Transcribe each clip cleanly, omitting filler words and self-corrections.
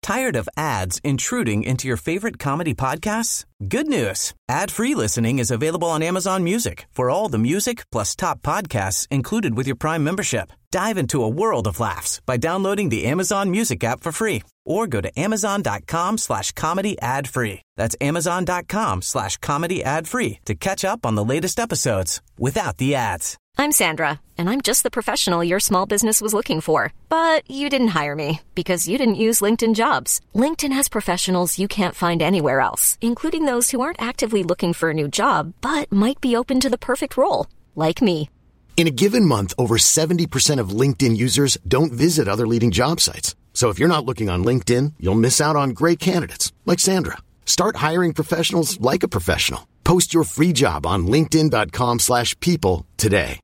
Tired of ads intruding into your favorite comedy podcasts? Good news. Ad-free listening is available on Amazon Music for all the music plus top podcasts included with your Prime membership. Dive into a world of laughs by downloading the Amazon Music app for free or go to amazon.com/comedy ad-free. That's amazon.com/comedy ad-free to catch up on the latest episodes without the ads. I'm Sandra, and I'm just the professional your small business was looking for. But you didn't hire me because you didn't use LinkedIn Jobs. LinkedIn has professionals you can't find anywhere else, including those who aren't actively looking for a new job, but might be open to the perfect role, like me. In a given month, over 70% of LinkedIn users don't visit other leading job sites. So if you're not looking on LinkedIn, you'll miss out on great candidates like Sandra. Start hiring professionals like a professional. Post your free job on linkedin.com/people today.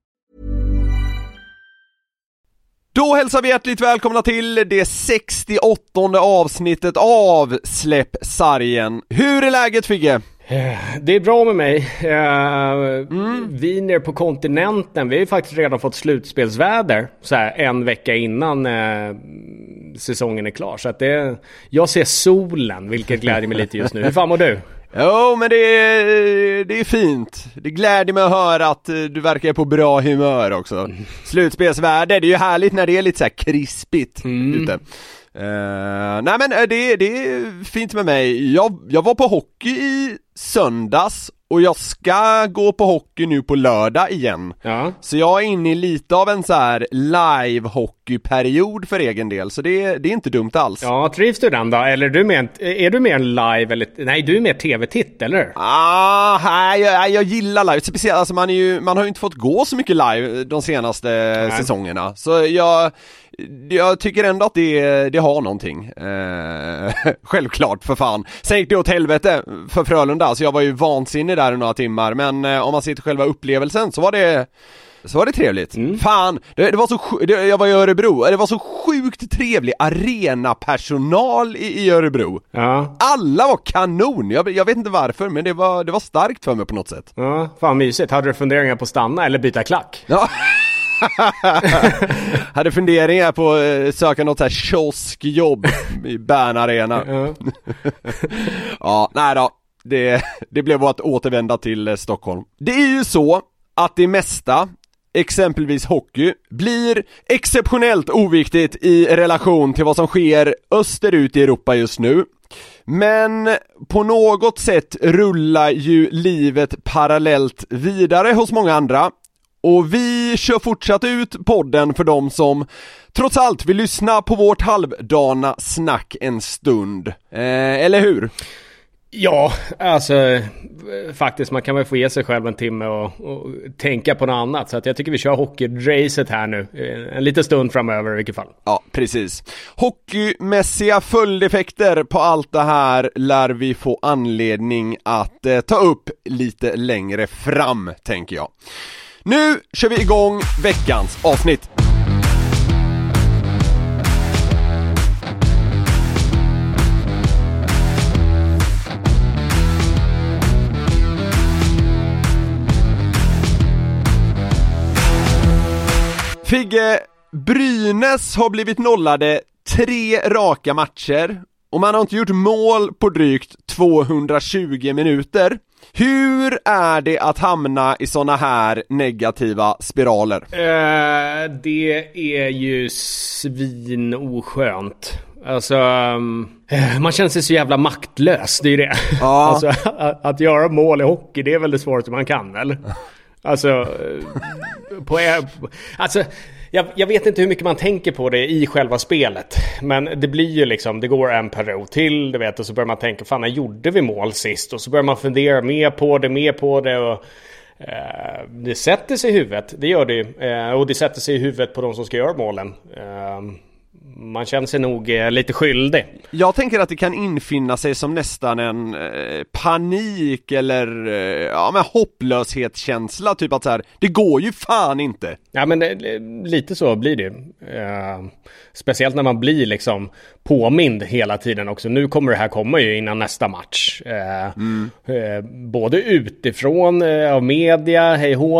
Då hälsar vi hjärtligt välkomna till det 68:e avsnittet av Släpp sargen. Hur är läget, Figge? Det är bra med mig. Vi nere på kontinenten, vi har ju faktiskt redan fått slutspelsväder så här en vecka innan säsongen är klar. Så att jag ser solen, vilket gläder mig lite just nu. Hur fan mår du? Jo, men det är fint. Det gläder mig att höra att du verkar på bra humör också. Slutspelsväder, det är ju härligt när det är lite så här krispigt ute. Nej, men det är fint med mig. Jag var på hockey i söndags och jag ska gå på hockey nu på lördag igen. Ja. Så jag är inne i lite av en så här live-hockeyperiod för egen del. Så det är inte dumt alls. Ja, trivs du den då? Eller är du mer en live? Eller, nej, du är mer tv-titt, eller? Jag gillar live. Speciellt, alltså man har ju inte fått gå så mycket live de senaste säsongerna. Så jag tycker ändå att det har någonting. Självklart, för fan. Sen gick det åt helvete för Frölunda, så jag var ju vansinnig där i några timmar. Men om man ser till själva upplevelsen så var det trevligt. Fan, det var jag var i Örebro. Det var så sjukt trevlig arenapersonal i Örebro. Ja. Alla var kanon. Jag vet inte varför, men det var starkt för mig på något sätt. Ja, fan mysigt. Hade du funderingar på att stanna eller byta klack? Ja. Hade funderingar på att söka något så här kioskjobb i Bern Arena. Ja, nej då. Det blev att återvända till Stockholm. Det är ju så att det mesta, exempelvis hockey, blir exceptionellt oviktigt i relation till vad som sker österut i Europa just nu. Men på något sätt rullar ju livet parallellt vidare hos många andra. Och vi kör fortsatt ut podden för dem som trots allt vill lyssna på vårt halvdana snack en stund. Eller hur? Ja, alltså faktiskt man kan väl få ge sig själv en timme och tänka på något annat. Så att jag tycker vi kör hockeyracet här nu en liten stund framöver i vilket fall. Ja, precis. Hockeymässiga följdeffekter på allt det här lär vi få anledning att ta upp lite längre fram, tänker jag. Nu kör vi igång veckans avsnitt. Figge, Brynäs har blivit nollade 3 raka matcher och man har inte gjort mål på drygt 220 minuter. Hur är det att hamna i såna här negativa spiraler? Det är ju svinorskönt. Alltså, man känner sig så jävla maktlös, det är det. Ja. Alltså, att göra mål i hockey, det är väl det svåraste man kan, eller? Alltså, jag vet inte hur mycket man tänker på det i själva spelet. Men det blir ju liksom, det går en period till, du vet. Och så börjar man tänka, fan, när gjorde vi mål sist? Och så börjar man fundera mer på det och det sätter sig i huvudet. Det gör det ju. Och det sätter sig i huvudet på de som ska göra målen. Man känner sig nog lite skyldig. Jag tänker att det kan infinna sig som nästan en panik eller hopplöshetskänsla, typ att så här, det går ju fan inte. Ja, men lite så blir det. Speciellt när man blir liksom påmind hela tiden också. Nu kommer det här komma ju innan nästa match. Både utifrån av media, hej hå,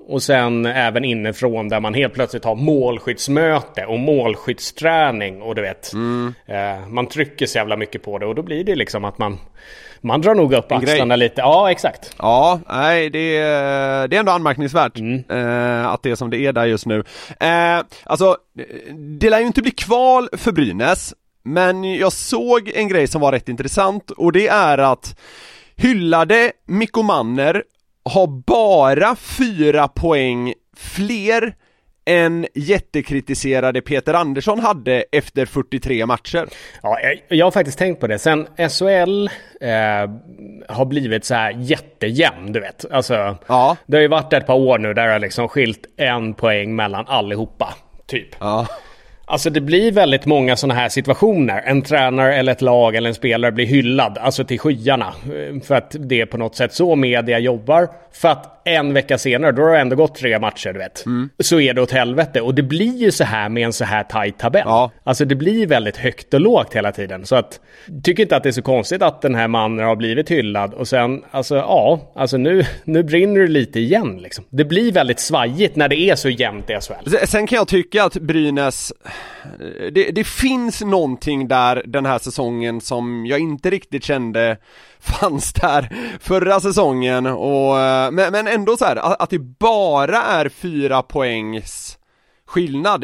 och sen även inifrån där man helt plötsligt har målskyddsmöte och målskyddsträning och du vet, man trycker så jävla mycket på det och då blir det liksom att man drar nog upp axlarna lite. Ja, exakt. Ja, nej, det är ändå anmärkningsvärt att det är som det är där just nu. Alltså, det lär ju inte bli kval för Brynäs, men jag såg en grej som var rätt intressant och det är att hyllade Mikko Manner har bara 4 poäng fler än jättekritiserade Peter Andersson hade efter 43 matcher. Ja, jag har faktiskt tänkt på det. Sen SHL har blivit så här jättejämn, du vet. Alltså, det har ju varit ett par år nu där det har liksom skilt 1 poäng mellan allihopa, typ. Ja. Alltså det blir väldigt många sådana här situationer. En tränare eller ett lag eller en spelare blir hyllad, alltså till skyarna. För att det är på något sätt så media jobbar. För att en vecka senare, då har det ändå gått 3 matcher, du vet. Så är det åt helvete. Och det blir ju så här med en så här tajt tabell. Ja. Alltså det blir väldigt högt och lågt hela tiden. Så att, tycker inte att det är så konstigt att den här mannen har blivit hyllad. Och sen, alltså nu brinner det lite igen liksom. Det blir väldigt svajigt när det är så jämnt i SHL. Sen kan jag tycka att Brynäs, det finns någonting där den här säsongen som jag inte riktigt kände fanns där förra säsongen och, men ändå så här att det bara är 4 poängs skillnad.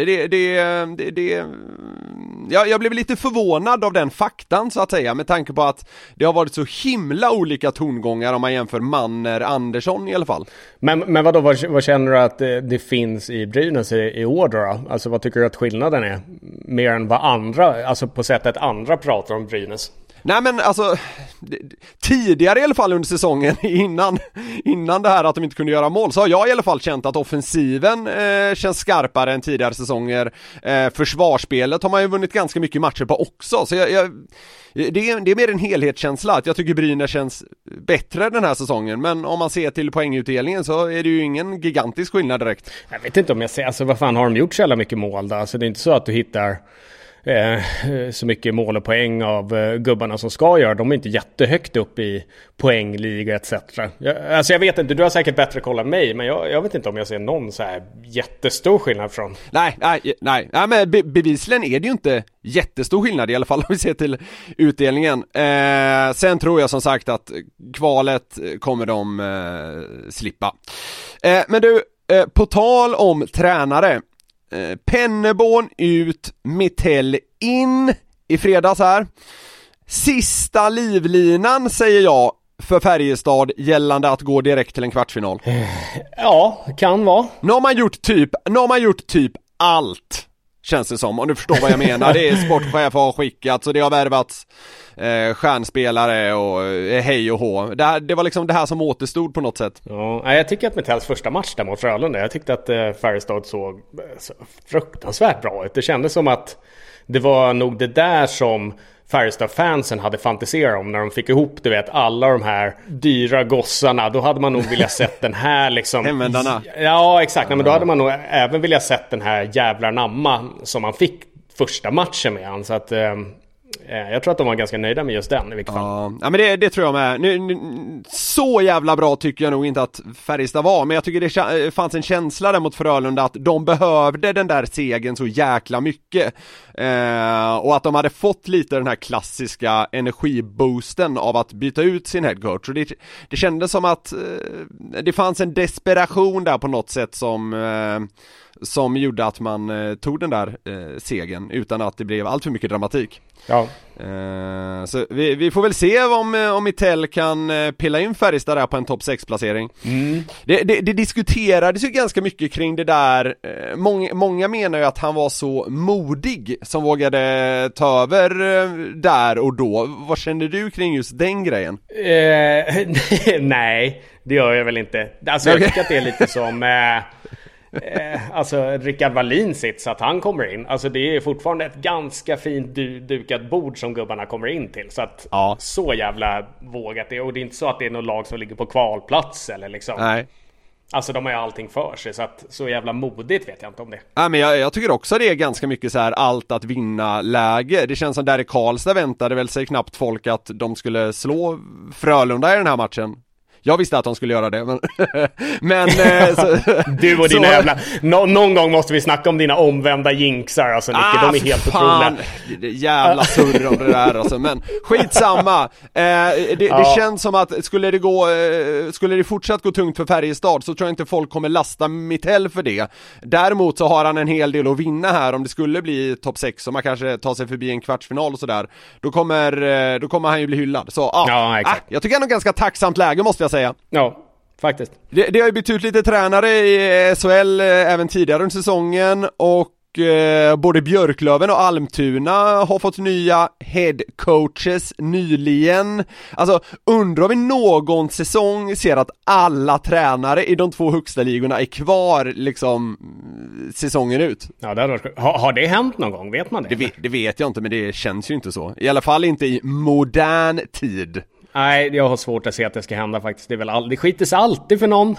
Jag blev lite förvånad av den faktan så att säga, med tanke på att det har varit så himla olika tongångar om man jämför Manner Andersson i alla fall. Men vad känner du att det finns i Brynäs i år då? Alltså vad tycker du att skillnaden är? Mer än vad andra, alltså på sättet andra pratar om Brynäs? Nej men alltså tidigare i alla fall under säsongen innan det här att de inte kunde göra mål, så har jag i alla fall känt att offensiven känns skarpare än tidigare säsonger. Försvarsspelet har man ju vunnit ganska mycket matcher på också, så det är mer en helhetskänsla att jag tycker Brynäs känns bättre den här säsongen, men om man ser till poängutdelningen så är det ju ingen gigantisk skillnad direkt. Jag vet inte om jag säger, alltså vad fan har de gjort så jävla mycket mål då? Alltså det är inte så att du hittar så mycket mål och poäng av gubbarna som ska göra. De är inte jättehögt upp i poängliga etc. Jag vet inte, du har säkert bättre koll än mig, men jag vet inte om jag ser någon så här jättestor skillnad från. Nej, men bevisligen är det ju inte jättestor skillnad i alla fall om vi ser till utdelningen. Sen tror jag som sagt att kvalet kommer de slippa. Men du, på tal om tränare, Penneborn ut, Mitell in i fredags här. Sista livlinan säger jag för Färjestad gällande att gå direkt till en kvartsfinal. Ja, kan vara. Nu har man gjort typ allt, känns det som, om du förstår vad jag menar. Det är sportchef har skickat, så det har värvats stjärnspelare och hej och hå. Det var liksom det här som återstod på något sätt. Ja, jag tycker att Metells första match där mot Frölunda, jag tyckte att Färjestad såg så fruktansvärt bra ut. Det kändes som att det var nog det där som Färjestad-fansen hade fantiserat om när de fick ihop, du vet, alla de här dyra gossarna. Då hade man nog vilja sett den här liksom... Hemvändarna. Ja, exakt. Men då hade man nog även vilja sett den här jävla namma som man fick första matchen med han. Så att... jag tror att de var ganska nöjda med just den i vilket fall. Ja, men det tror jag med. Nu, så jävla bra tycker jag nog inte att Färjestad var, men jag tycker det fanns en känsla där mot Frölunda att de behövde den där segern så jäkla mycket. Och att de hade fått lite den här klassiska energiboosten av att byta ut sin headcoach. Och det kändes som att det fanns en desperation där på något sätt som gjorde att man tog den där segern utan att det blev allt för mycket dramatik. Ja. Så vi får väl se om Mitell kan pilla in Färjestad där på en topp 6-placering. Det diskuterades ju ganska mycket kring det där. Många menar ju att han var så modig som vågade ta över där och då. Vad känner du kring just den grejen? Nej, det gör jag väl inte. Alltså jag tycker att det är lite som... alltså Rickard Wallin sits att han kommer in. Alltså det är fortfarande ett ganska fint dukat bord som gubbarna kommer in till. Så att så jävla vågat det. Och det är inte så att det är något lag som ligger på kvalplats eller liksom. Nej. Alltså de har ju allting för sig. Så att så jävla modigt vet jag inte om det. Nej, men jag tycker också det är ganska mycket så här allt att vinna läge. Det känns som där i Karlstad väntade väl sig knappt folk att de skulle slå Frölunda i den här matchen. Jag visste att de skulle göra det, men så, du och dina jävla... Någon gång måste vi snacka om dina omvända jinxar, alltså Nicke, de är helt otroliga. Jävla surr om det där alltså, men skitsamma. Det känns som att skulle det fortsatt gå tungt för Färjestad så tror jag inte folk kommer lasta Mitell för det. Däremot så har han en hel del att vinna här om det skulle bli topp 6 och man kanske tar sig förbi en kvartsfinal och sådär. Då kommer han ju bli hyllad. Så jag tycker ändå ganska tacksamt läge, måste jag säga. Ja, faktiskt. Det har ju bytt ut lite tränare i SHL även tidigare under säsongen, och både Björklöven och Almtuna har fått nya head coaches nyligen. Alltså, undrar vi någon säsong ser att alla tränare i de 2 högsta ligorna är kvar liksom säsongen ut. Ja, har det hänt någon gång? Vet man det? Det vet jag inte, men det känns ju inte så. I alla fall inte i modern tid. Nej, jag har svårt att se att det ska hända faktiskt. Det skiter sig alltid för någon.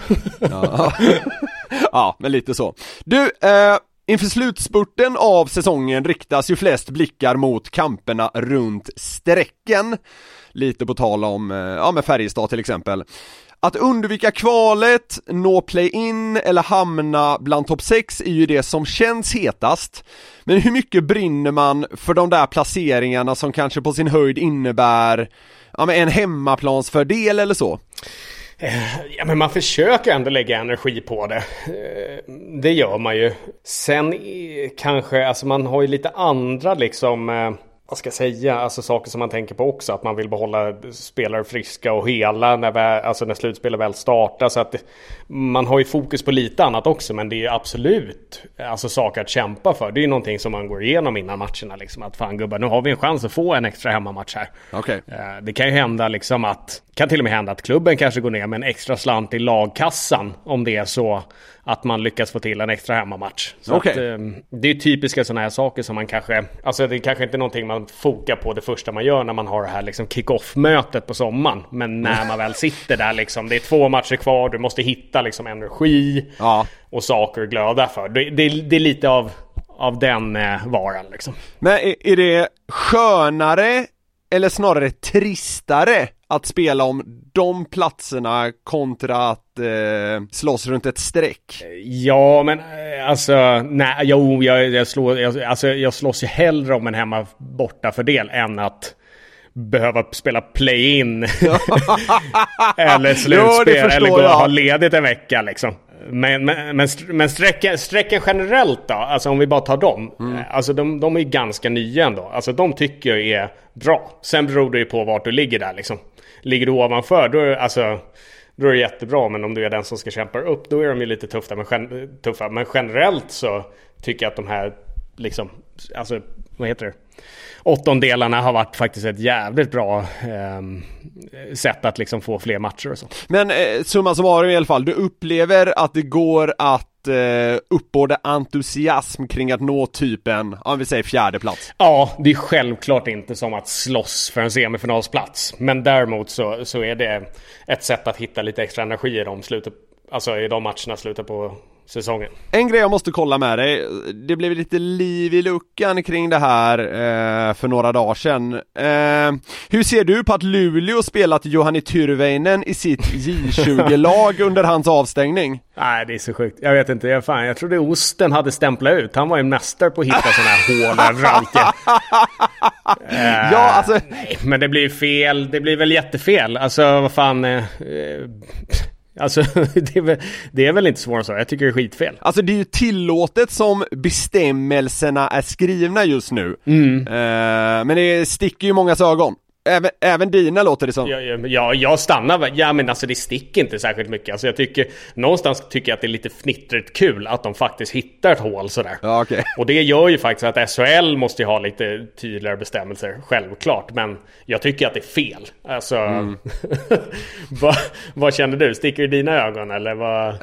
Ja, men lite så. Du, inför slutspurten av säsongen riktas ju flest blickar mot kamperna runt strecken. Lite på tal om med Färjestad till exempel. Att undvika kvalet, nå play-in eller hamna bland topp 6 är ju det som känns hetast. Men hur mycket brinner man för de där placeringarna som kanske på sin höjd innebär en hemmaplansfördel eller så? Ja, men man försöker ändå lägga energi på det. Det gör man ju. Sen kanske, alltså man har ju lite andra liksom, vad ska jag säga, alltså saker som man tänker på också. Att man vill behålla spelare friska och hela när slutspelet väl startar. Så att man har ju fokus på lite annat också. Men det är absolut alltså saker att kämpa för. Det är ju någonting som man går igenom innan matcherna liksom. Att fan gubbar, nu har vi en chans att få en extra hemmamatch här. Okay. Det kan ju hända liksom kan till och med hända att klubben kanske går ner med en extra slant i lagkassan om det är så att man lyckas få till en extra hemmamatch. Så att, det är typiska sådana här saker som man kanske, alltså det är kanske inte någonting man fokar på det första man gör när man har det här liksom kick-off-mötet på sommaren. Men när man väl sitter där liksom, det är 2 matcher kvar, du måste hitta liksom energi och saker att glöda för. Det är lite av den varan liksom. Men är det skönare eller snarare tristare att spela om de platserna kontra att slåss runt ett streck? Ja, men alltså nej, jag slåss ju hellre om en hemma borta fördel än att behöva spela play-in eller slutspel eller gå och ha ledigt en vecka liksom. Men strecken generellt då, alltså om vi bara tar dem, alltså de är ju ganska nya ändå. Alltså de tycker jag är bra. Sen beror det ju på vart du ligger där liksom. Ligger du ovanför, då är det jättebra. Men om du är den som ska kämpa upp, då är de ju lite tuffa. Men generellt så tycker jag att de här liksom, alltså vad heter det? 8-delarna har varit faktiskt ett jävligt bra sätt att liksom få fler matcher och så. Men summa summarum i alla fall, du upplever att det går att uppbåda entusiasm kring att nå typen, om vi säger 4:e plats. Ja, det är självklart inte som att slåss för en semifinalsplats. Men däremot så är det ett sätt att hitta lite extra energi i de matcherna slutet på säsongen. En grej jag måste kolla med dig, det blev lite liv i luckan kring det här för några dagar sedan. Hur ser du på att Luleå spelat Johanni Tyrväinen i sitt J20-lag under hans avstängning? Nej, det är så sjukt. Jag vet inte, jag trodde Osten hade stämplat ut. Han var ju mästare på att hitta sådana här hål överallt. Ja, alltså... Nej, men det blir fel. Det blir väl jättefel. Alltså, vad fan... Alltså det är väl inte svårt så. Jag tycker det är skitfel. Alltså det är ju tillåtet som bestämmelserna är skrivna just nu. Men det sticker ju mångas ögon. Även dina låter det som. Ja, jag stannar. Ja, men alltså det sticker inte särskilt mycket. Alltså någonstans tycker jag att det är lite fnittrigt kul att de faktiskt hittar ett hål sådär. Ja, okay. Och det gör ju faktiskt att SHL måste ju ha lite tydligare bestämmelser, självklart. Men jag tycker att det är fel. Alltså, vad känner du? Sticker det i dina ögon eller vad?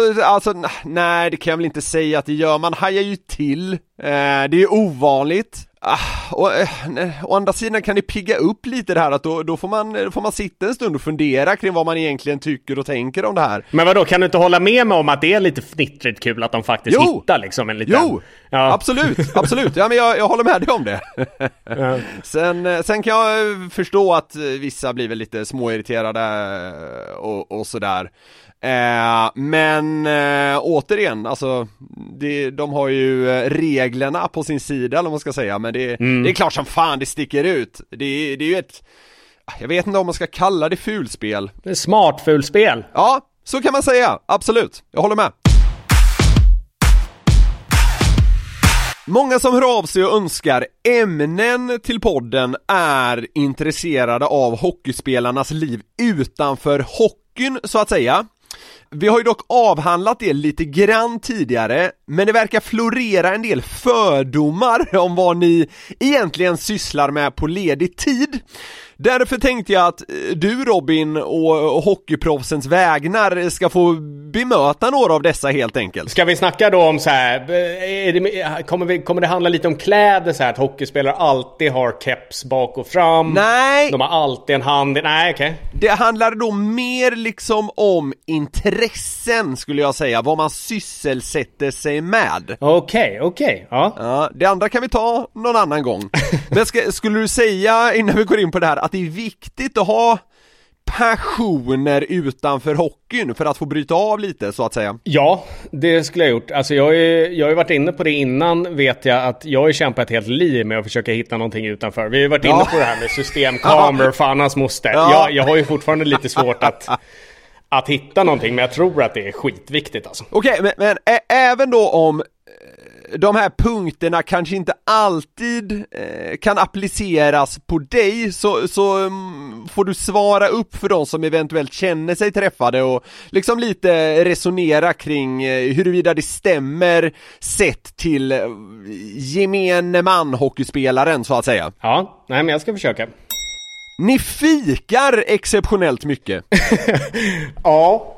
Nej, det kan jag väl inte säga att det gör. Man hajar ju till. Det är ovanligt Å andra sidan kan det pigga upp lite det här att då får man sitta en stund och fundera kring vad man egentligen tycker och tänker om det här. Men vadå, kan du inte hålla med mig om att det är lite fnittrigt kul att de faktiskt hittar liksom en liten... Jo, ja. Absolut. Ja, men jag håller med dig om det. Ja. Sen kan jag förstå att vissa blir väl lite småirriterade och sådär. Men återigen, alltså de har ju reglerna på sin sida, eller vad man ska säga, men det är klart som fan det sticker ut. Det är ju ett, jag vet inte om man ska kalla det fulspel. Det är smart fulspel. Ja, så kan man säga, absolut, jag håller med. Många som hör av sig och önskar ämnen till podden är intresserade av hockeyspelarnas liv utanför hockeyn, så att säga. Vi har ju dock avhandlat det lite grann tidigare, men det verkar florera en del fördomar om vad ni egentligen sysslar med på ledig tid. Därför tänkte jag att du, Robin, och hockeyproffsens vägnar ska få bemöta några av dessa helt enkelt. Ska vi snacka då om så här, kommer det handla lite om kläder, så här att hockeyspelare alltid har keps bak och fram? Nej. De har alltid en hand. Nej, okej. Det handlar då mer liksom om intressen, skulle jag säga, vad man sysselsätter sig med. Okej. Ja, det andra kan vi ta någon annan gång. Men skulle du säga, innan vi går in på det här, att det är viktigt att ha passioner utanför hockeyn för att få bryta av lite, så att säga? Ja, det skulle jag gjort. Alltså jag har ju varit inne på det innan, vet jag, att jag har kämpat ett helt liv med att försöka hitta någonting utanför. Vi har ju varit inne på det här med systemkameror för Annas moster. Jag har ju fortfarande lite svårt att hitta någonting, men jag tror att det är skitviktigt alltså. Okej, men även då om de här punkterna kanske inte alltid kan appliceras på dig, så får du svara upp för de som eventuellt känner sig träffade och liksom lite resonera kring huruvida det stämmer sett till gemene man hockeyspelaren, så att säga. Ja, nej, men jag ska försöka. Ni fikar exceptionellt mycket. Ja.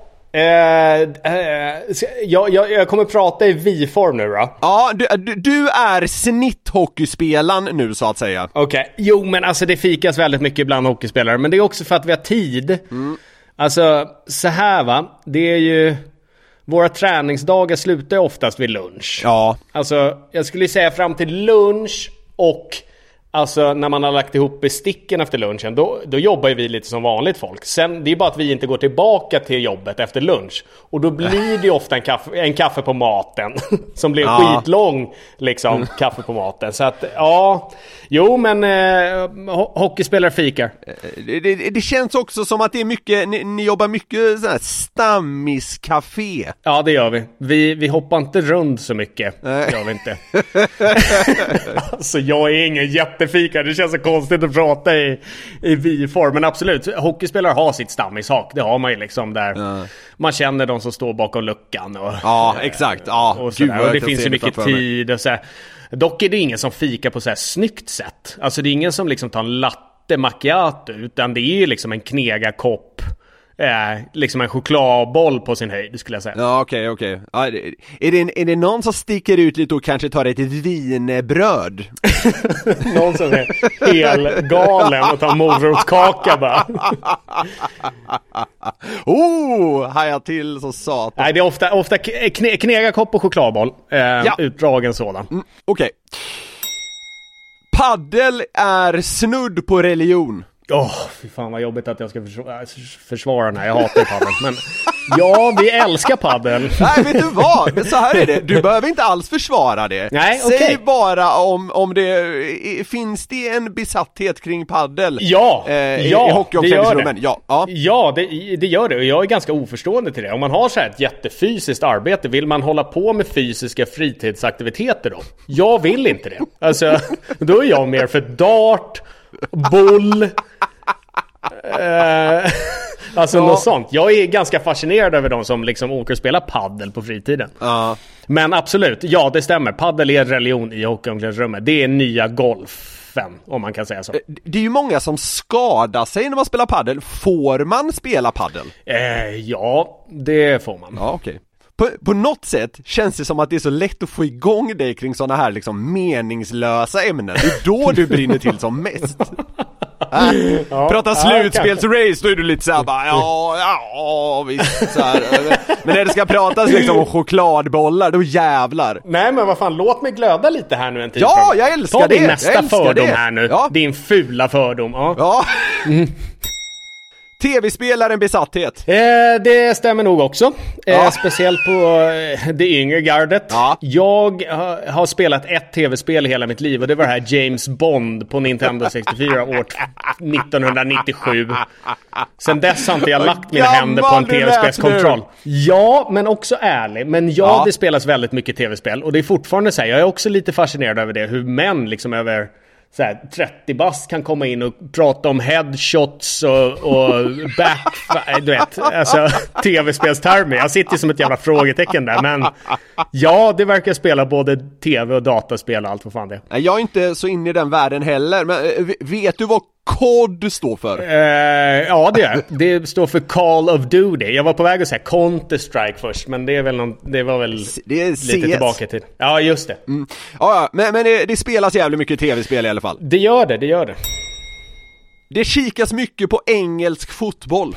Jag kommer prata i vi-form nu då. Ja, du är snitthockeyspelaren nu, så att säga. Okej. Jo, men alltså det fikas väldigt mycket bland hockeyspelare, men det är också för att vi har tid. Alltså, så här va, det är ju, våra träningsdagar slutar ju oftast vid lunch. Ja. Alltså, jag skulle säga fram till lunch, och alltså när man har lagt ihop besticken efter lunchen, då jobbar ju vi lite som vanligt folk. Sen, det är bara att vi inte går tillbaka till jobbet efter lunch. Och då blir det ju ofta en kaffe på maten som blir skitlång liksom, kaffe på maten. Så att, jo, men hockeyspelare fikar. Det känns också som att det är mycket, ni jobbar mycket sån här stammiscafé. Ja, det gör vi. Vi hoppar inte runt så mycket. Det gör vi inte. Alltså, jag är ingen jättefika. Det känns så konstigt att prata i vi-form. Men absolut, hockeyspelare har sitt stammishak. Det har man ju liksom där. Man känner de som står bakom luckan. Och, ja, exakt. Ja, och det finns ju mycket tid och så här. Dock är det ingen som fikar på så här snyggt sätt. Alltså det är ingen som liksom tar en latte macchiato, utan det är ju liksom en knegarkopp, liksom en chokladboll på sin höjd, skulle jag säga. Ja, okej. Ja, är det någon som sticker ut lite och kanske tar ett vinbröd? Någon som är helgalen och tar morotskaka bara. Hajar till så satan. Nej, det är ofta knegarkopp och chokladboll. Utdragen sådan. Okej. Paddel är snudd på religion. Fy fan vad jobbigt att jag ska försvara den här. Jag hatar padel. Men ja, vi älskar padel. Nej, vet du vad? Så här är det. Du behöver inte alls försvara det. Nej, säg bara om det finns det en besatthet kring padel. I hockeyomklädningsrummen. Ja, det gör det. Och jag är ganska oförstående till det. Om man har så här ett jättefysiskt arbete, vill man hålla på med fysiska fritidsaktiviteter då? Jag vill inte det. Alltså, då är jag mer för dart, boll, alltså något sånt. Jag är ganska fascinerad över de som liksom åker och spelar paddel på fritiden. Men absolut, ja, det stämmer. Paddel är religion i hockeyomklädningsrummet. Det är nya golfen, om man kan säga så. Det är ju många som skadar sig när man spelar paddel. Får man spela paddel? Ja, det får man. Ja, okej. På något sätt känns det som att det är så lätt att få igång dig kring såna här liksom meningslösa ämnen. Det är då du brinner till som mest. Prata slutspelsrace, då är du lite såhär bara, ja visst så här. Men när det ska pratas liksom om chokladbollar, då jävlar. Nej men vad fan, låt mig glöda lite här nu en tid. Ja, jag älskar det. Ta din nästa fördom här nu. Din fula fördom. Ja. TV-spelaren besatthet. Det stämmer nog också. Speciellt på det yngre gardet. Jag har spelat ett tv-spel hela mitt liv, och det var det här James Bond på Nintendo 64 år 1997. Sen dess har inte jag lagt mina händer på en tv-spelskontroll. Ja, men också ärlig. Men det spelas väldigt mycket tv-spel, och det är fortfarande så här, jag är också lite fascinerad över det, hur män liksom över så här 30 bast kan komma in och prata om headshots och back, du vet, alltså tv-spelstermer. Jag sitter som ett jävla frågetecken där, men det verkar spela både tv och dataspel och allt vad fan det är. Jag är inte så inne i den världen heller, men vet du vad COD står för? Det står för Call of Duty. Jag var på väg att säga Counter-Strike först, men det var väl lite tillbaka till. Ja, just det. Men det spelas jävligt mycket tv-spel i alla fall. Det gör det. Det kikas mycket på engelsk fotboll.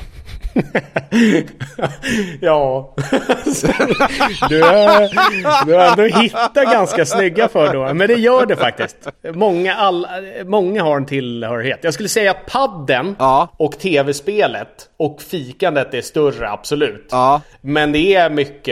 Ja. Du har ändå hittat ganska snygga fördomar, men det gör det faktiskt. Många har en tillhörighet. Jag skulle säga att padden och tv-spelet och fikandet är större, absolut. Men det är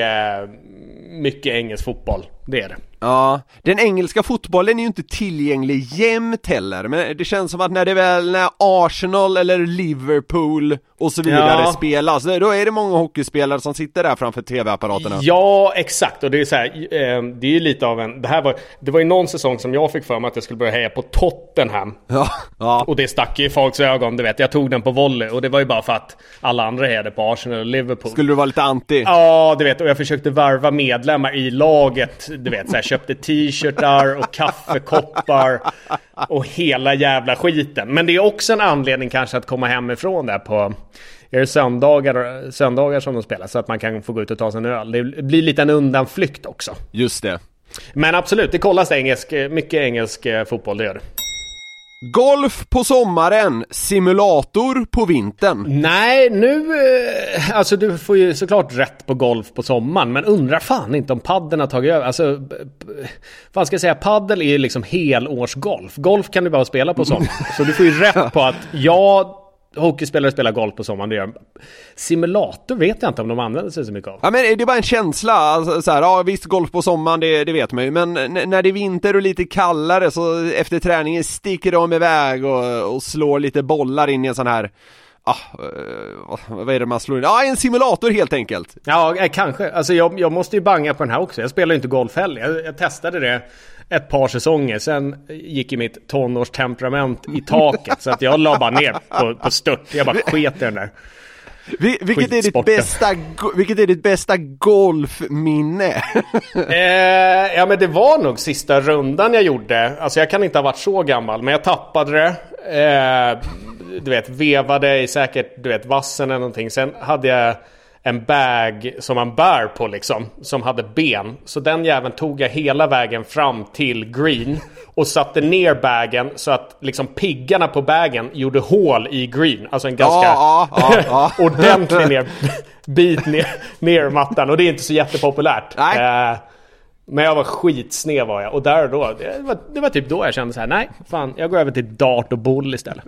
mycket engelsk fotboll. Det är det. Ja, den engelska fotbollen är ju inte tillgänglig jämt heller, men det känns som att när Arsenal eller Liverpool och så vidare spelas, då är det många hockeyspelare som sitter där framför tv-apparaterna. Ja, exakt, och det är så här, det är ju lite av en, det var ju någon säsong som jag fick för mig att jag skulle börja heja på Tottenham. Och det stack i folks ögon, du vet, jag tog den på volley, och det var ju bara för att alla andra hejade på Arsenal och Liverpool. Skulle du vara lite anti? Ja, du vet, och jag försökte varva medlemmar i laget, du vet, så här, köpte t-shirtar och kaffekoppar och hela jävla skiten. Men det är också en anledning kanske att komma hemifrån där på söndagar som de spelar, så att man kan få gå ut och ta sig en öl. Det blir lite en undanflykt också. Just det. Men absolut, det kollas mycket engelsk fotboll, det gör det. Golf på sommaren, simulator på vintern. Nej, nu alltså du får ju såklart rätt på golf på sommaren, men undrar fan inte om paddeln har tagit över. Alltså, fan ska jag säga, paddel är ju liksom helårsgolf. Golf kan du bara spela på sommaren. Så du får ju rätt på att hockeyspelare spelar golf på sommaren, det gör. Simulator vet jag inte om de använder sig så mycket av. Ja, men det är bara en känsla, alltså, så här, visst, golf på sommaren, det vet man ju, men när det är vinter och lite kallare, så efter träningen sticker de iväg och slår lite bollar in i en sån här vad är det man slår in? En simulator helt enkelt. Ja, kanske. Alltså jag måste ju banga på den här också. Jag spelar ju inte golf heller. Jag testade det ett par säsonger. Sen gick ju mitt tonårstemperament i taket, så att jag la bara ner på stört. Jag bara sket i den där. Vilket är ditt bästa golfminne? Men det var nog sista rundan jag gjorde. Alltså jag kan inte ha varit så gammal, men jag tappade det. Du vet, vevade i säkert, du vet, vassen eller någonting. Sen hade jag en bag som man bär på liksom, som hade ben. Så den jäveln tog jag hela vägen fram till green och satte ner bagen så att liksom piggarna på bagen gjorde hål i green. Alltså en ganska ordentlig bit ner mattan. Och det är inte så jättepopulärt. Men jag var skitsned var jag. Och där och då, det var typ då jag kände så här: nej, fan, jag går över till dart och boll istället.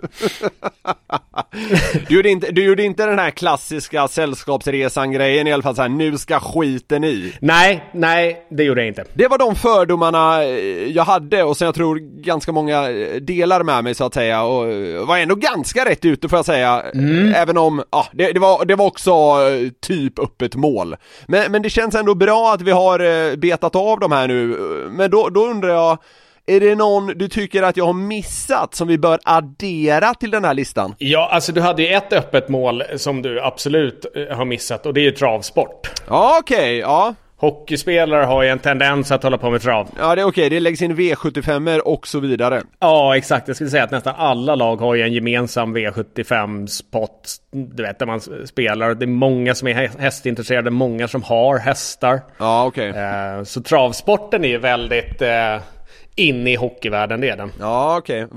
Du gjorde inte den här klassiska sällskapsresan-grejen i alla fall, så här, nu ska skiten i. Nej, det gjorde jag inte. Det var de fördomarna jag hade, och sen jag tror ganska många delar med mig, så att säga, och var ändå ganska rätt ute, får jag säga. Även om det var också typ öppet mål. Men det känns ändå bra att vi har betat av de här nu. Men då undrar jag, är det någon du tycker att jag har missat som vi bör addera till den här listan? Ja, alltså du hade ju ett öppet mål som du absolut har missat, och det är ju travsport. Ja, okej, ja. Hockeyspelare har ju en tendens att hålla på med trav. Ja, det är okej. Det läggs in V75 och så vidare. Ja, exakt. Jag skulle säga att nästan alla lag har ju en gemensam V75-spot. Du vet, där man spelar. Det är många som är hästintresserade, många som har hästar. Ja, okej. Så travsporten är ju väldigt inne i hockeyvärlden, det är den. Ja, okej.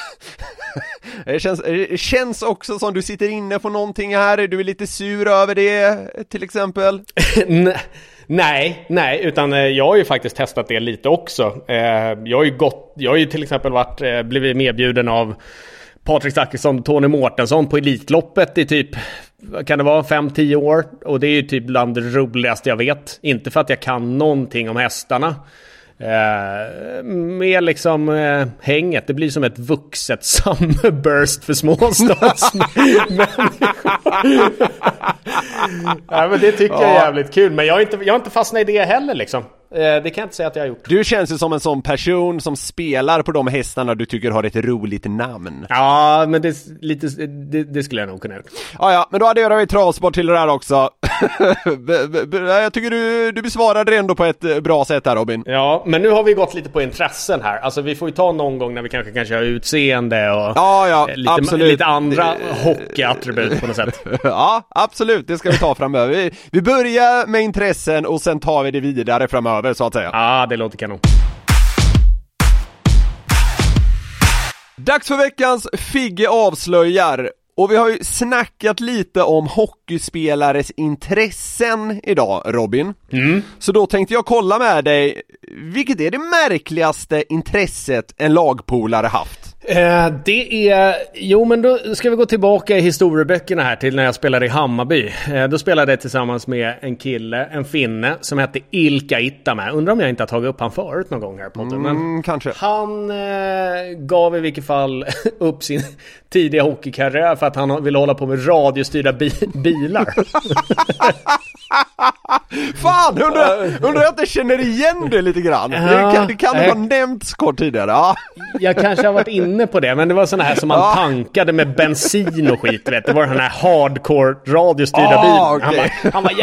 Det känns också som du sitter inne på någonting här. Du är lite sur över det, till exempel. Nej, utan jag har ju faktiskt testat det lite också. Jag har ju till exempel blivit medbjuden av Patrik Zackrisson och Tony Mårtensson på Elitloppet i typ, kan det vara 5-10 år? Och det är ju typ bland det roligaste jag vet. Inte för att jag kan någonting om hästarna. Med liksom hänget. Det blir som ett vuxet summerburst för småstadsmänniskor. Ja, men det tycker jag är jävligt kul. Men jag har inte fastnat i det heller liksom. Det kan jag inte säga att jag har gjort. Du känns ju som en sån person som spelar på de hästarna du tycker har ett roligt namn. Ja, men det skulle jag nog kunna göra. Ja, men då adderar vi travsport till det här också. Jag tycker du besvarade det ändå på ett bra sätt här, Robin. Ja, men nu har vi gått lite på intressen här. Alltså vi får ju ta någon gång när vi kanske kan köra utseende och lite andra hockeyattribut på något sätt. Ja, absolut. Det ska vi ta framöver. Vi börjar med intressen och sen tar vi det vidare framöver, så att säga. Ja, det låter kanon. Dags för veckans Figge avslöjar. Och vi har ju snackat lite om hockeyspelares intressen idag, Robin. Så då tänkte jag kolla med dig, vilket är det märkligaste intresset en lagpolare haft? Men då ska vi gå tillbaka i historieböckerna här till när jag spelade i Hammarby. Då spelade jag tillsammans med en finne som hette Ilkka Ittamäe. Undrar om jag inte har tagit upp han förut någon gång här på podden. Men kanske. Han gav i vilket fall upp sin tidiga hockeykarriär för att han ville hålla på med radiostyrda bilar. Fan, undrar jag inte känner igen det lite grann. Det kan ha nämnts kort tidigare. Ja. Jag kanske har varit inne på det, men det var såna här som man tankade med bensin och skit, vet. Det var den här hardcore radiostyrda bilen. Okay. Han var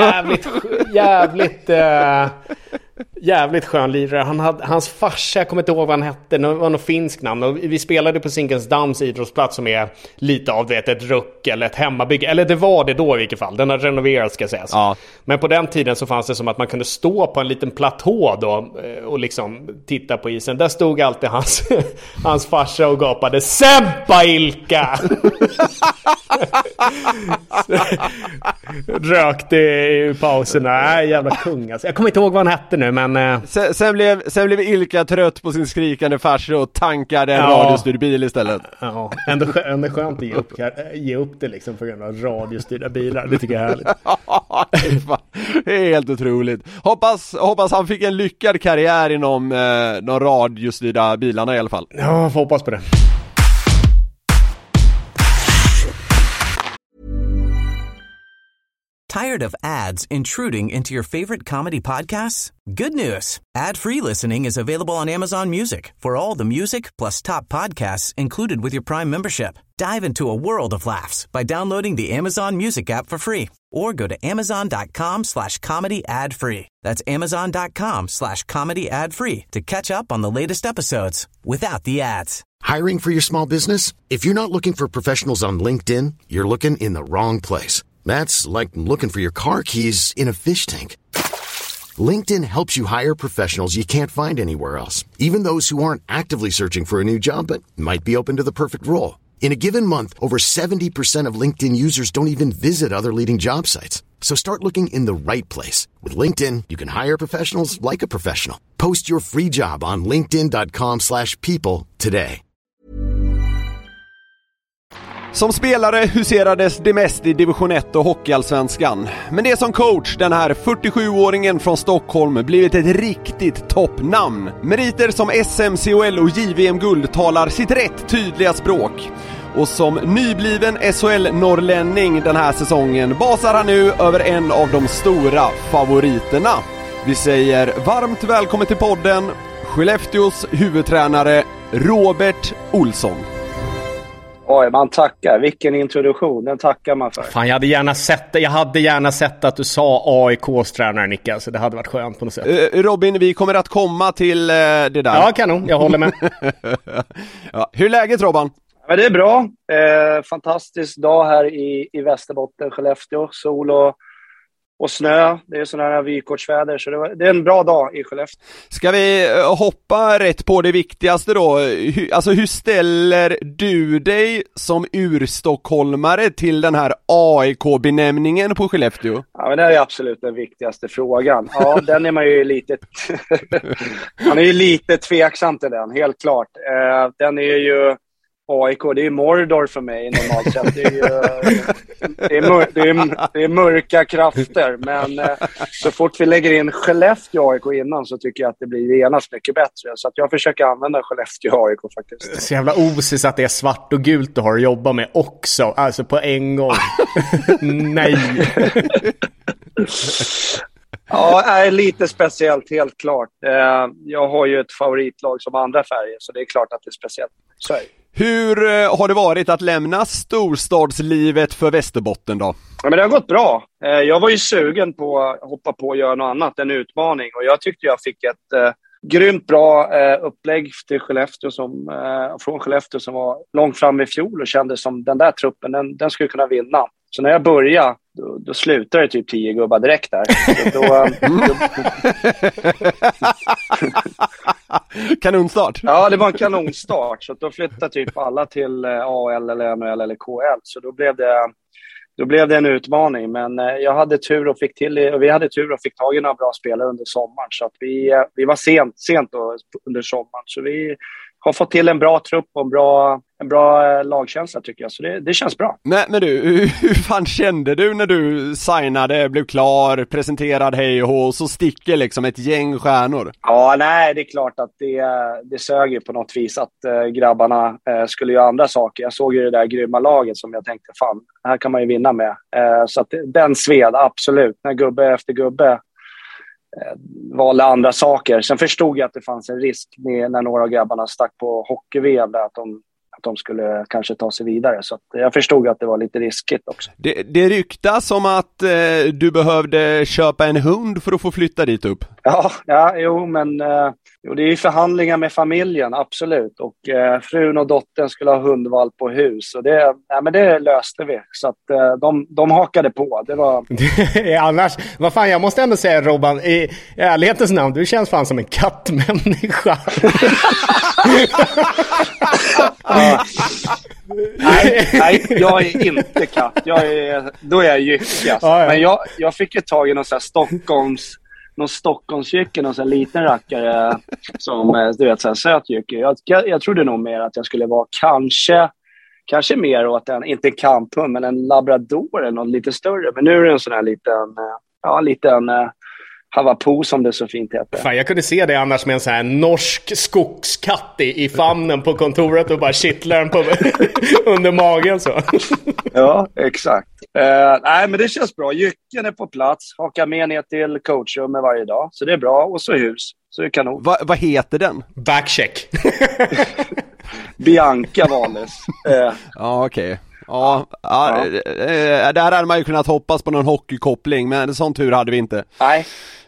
jävligt skön lirare. Hans farsa, jag kommer inte ihåg vad han hette, det var något finsk namn, och vi spelade på Zinkensdamms idrottsplats som är lite av ett ruck eller ett hemmabygge, eller det var det då i vilket fall, den har renoverats ska sägas. Men på den tiden så fanns det som att man kunde stå på en liten platå då och liksom titta på isen. Där stod alltid hans farsa och gapade "Sempa Ilkka!" Rökte i pauserna. Jävla kung alltså. Jag kommer inte ihåg vad han hette nu, men sen blev Ilkka trött på sin skrikande farsa och tankade en radiostyrd bil istället. Ja, ändå skönt att ge upp det liksom för grund av radiostyrda bilar. Det tycker jag är härligt. Det är helt otroligt. Hoppas han fick en lyckad karriär inom de radiostyrda bilarna i alla fall. Ja, får hoppas på det. Tired of ads intruding into your favorite comedy podcasts? Good news. Ad-free listening is available on Amazon Music for all the music plus top podcasts included with your Prime membership. Dive into a world of laughs by downloading the Amazon Music app for free or go to amazon.com/comedy ad-free. That's amazon.com/comedy ad-free to catch up on the latest episodes without the ads. Hiring for your small business? If you're not looking for professionals on LinkedIn, you're looking in the wrong place. That's like looking for your car keys in a fish tank. LinkedIn helps you hire professionals you can't find anywhere else, even those who aren't actively searching for a new job but might be open to the perfect role. In a given month, over 70% of LinkedIn users don't even visit other leading job sites. So start looking in the right place. With LinkedIn, you can hire professionals like a professional. Post your free job on linkedin.com/people today. Som spelare huserades det mest i division 1 och hockeyallsvenskan. Men det är som coach, den här 47-åringen från Stockholm, blivit ett riktigt toppnamn. Meriter som SM, CHL och JVM-guld talar sitt rätt tydliga språk. Och som nybliven SHL-norrlänning den här säsongen basar han nu över en av de stora favoriterna. Vi säger varmt välkommen till podden, Skellefteås huvudtränare Robert Olsson. Oj, man tackar. Vilken introduktion, den tackar man för. Fan, jag hade gärna sett att du sa AIKs tränare, Nicka, så det hade varit skönt på något sätt. Robin, vi kommer att komma till det där. Ja, kanon, jag håller med. Ja, hur är läget, Robban? Ja, det är bra. Fantastisk dag här i Västerbotten, Skellefteå. Sol och snö. Det är sådana här vykortsväder, så det är en bra dag i Skellefteå. Ska vi hoppa rätt på det viktigaste då? Hur ställer du dig som urstockholmare till den här AIK-benämningen på Skellefteå? Ja, men det är absolut den viktigaste frågan. Ja, den är man ju lite... man är ju lite tveksam till den, helt klart. Den är ju... AIK, det är Mordor för mig normalt sett. Det är mörka krafter, men så fort vi lägger in Skellefteå AIK innan så tycker jag att det blir genast mycket bättre. Så att jag försöker använda Skellefteå AIK faktiskt. Så jävla osis att det är svart och gult du har att jobba med också, alltså på en gång. Nej. Ja, är lite speciellt, helt klart. Jag har ju ett favoritlag som andra färger, så det är klart att det är speciellt. Så är det. Hur har det varit att lämna storstadslivet för Västerbotten då? Ja, men det har gått bra. Jag var ju sugen på att hoppa på och göra något annat, en utmaning. Och jag tyckte jag fick ett grymt bra upplägg till Skellefteå från Skellefteå som var långt fram i fjol och kände som den där truppen, den skulle kunna vinna. Så när jag började, då slutade det typ 10 gubbar direkt där. Kanonstart. Ja, det var en kanonstart. Så då flyttade typ alla till AL eller NHL eller KL. Så då blev det en utmaning. Men jag hade tur och vi hade tur och fick tag i några bra spelare under sommaren. Så att vi var sent då, under sommaren. Så vi har fått till en bra trupp och en bra lagkänsla tycker jag. Så det känns bra. Men du, hur fan kände du när du signade, blev klar, presenterad hej och hå, så sticker liksom ett gäng stjärnor? Ja, nej, det är klart att det sög ju på något vis att grabbarna skulle göra andra saker. Jag såg ju det där grymma laget som jag tänkte, fan, här kan man ju vinna med. Så att den sved, absolut. När gubbe efter gubbe valde andra saker. Sen förstod jag att det fanns en risk när några av grabbarna stack på hockey-VM där, att de skulle kanske ta sig vidare. Så att jag förstod att det var lite riskigt också. Det ryktas som att du behövde köpa en hund för att få flytta dit upp. Men det är ju förhandlingar med familjen, absolut. Och frun och dottern skulle ha hundvalp på hus. Och det löste vi. Så att de hakade på. Det var... Annars, vad fan, jag måste ändå säga, Robban, i ärlighetens namn, du känns fan som en kattmänniska. Nej, jag är inte katt. Då är jag jyckast. Men jag fick ju tag i någon sån här Stockholmsjycke, någon sån här liten rackare som, du vet, så här söt jycke. Jag trodde nog mer att jag skulle vara kanske mer åt inte en kamphund, men en labrador eller något lite större. Men nu är det en sån här liten Havapo som det så fint heter. Fan, jag kunde se det annars med en sån här norsk skogskatt i famnen på kontoret och bara kittlar den på under magen så. Ja, exakt. Nej, men det känns bra. Jycken är på plats. Hakar med ner till coachrummet varje dag. Så det är bra. Och så hus. Så det är kanon. Vad heter den? Backcheck. Bianca valdes. Ja, okej. Ja. Där hade man ju kunnat hoppas på någon hockeykoppling, men sån tur hade vi inte. Nej.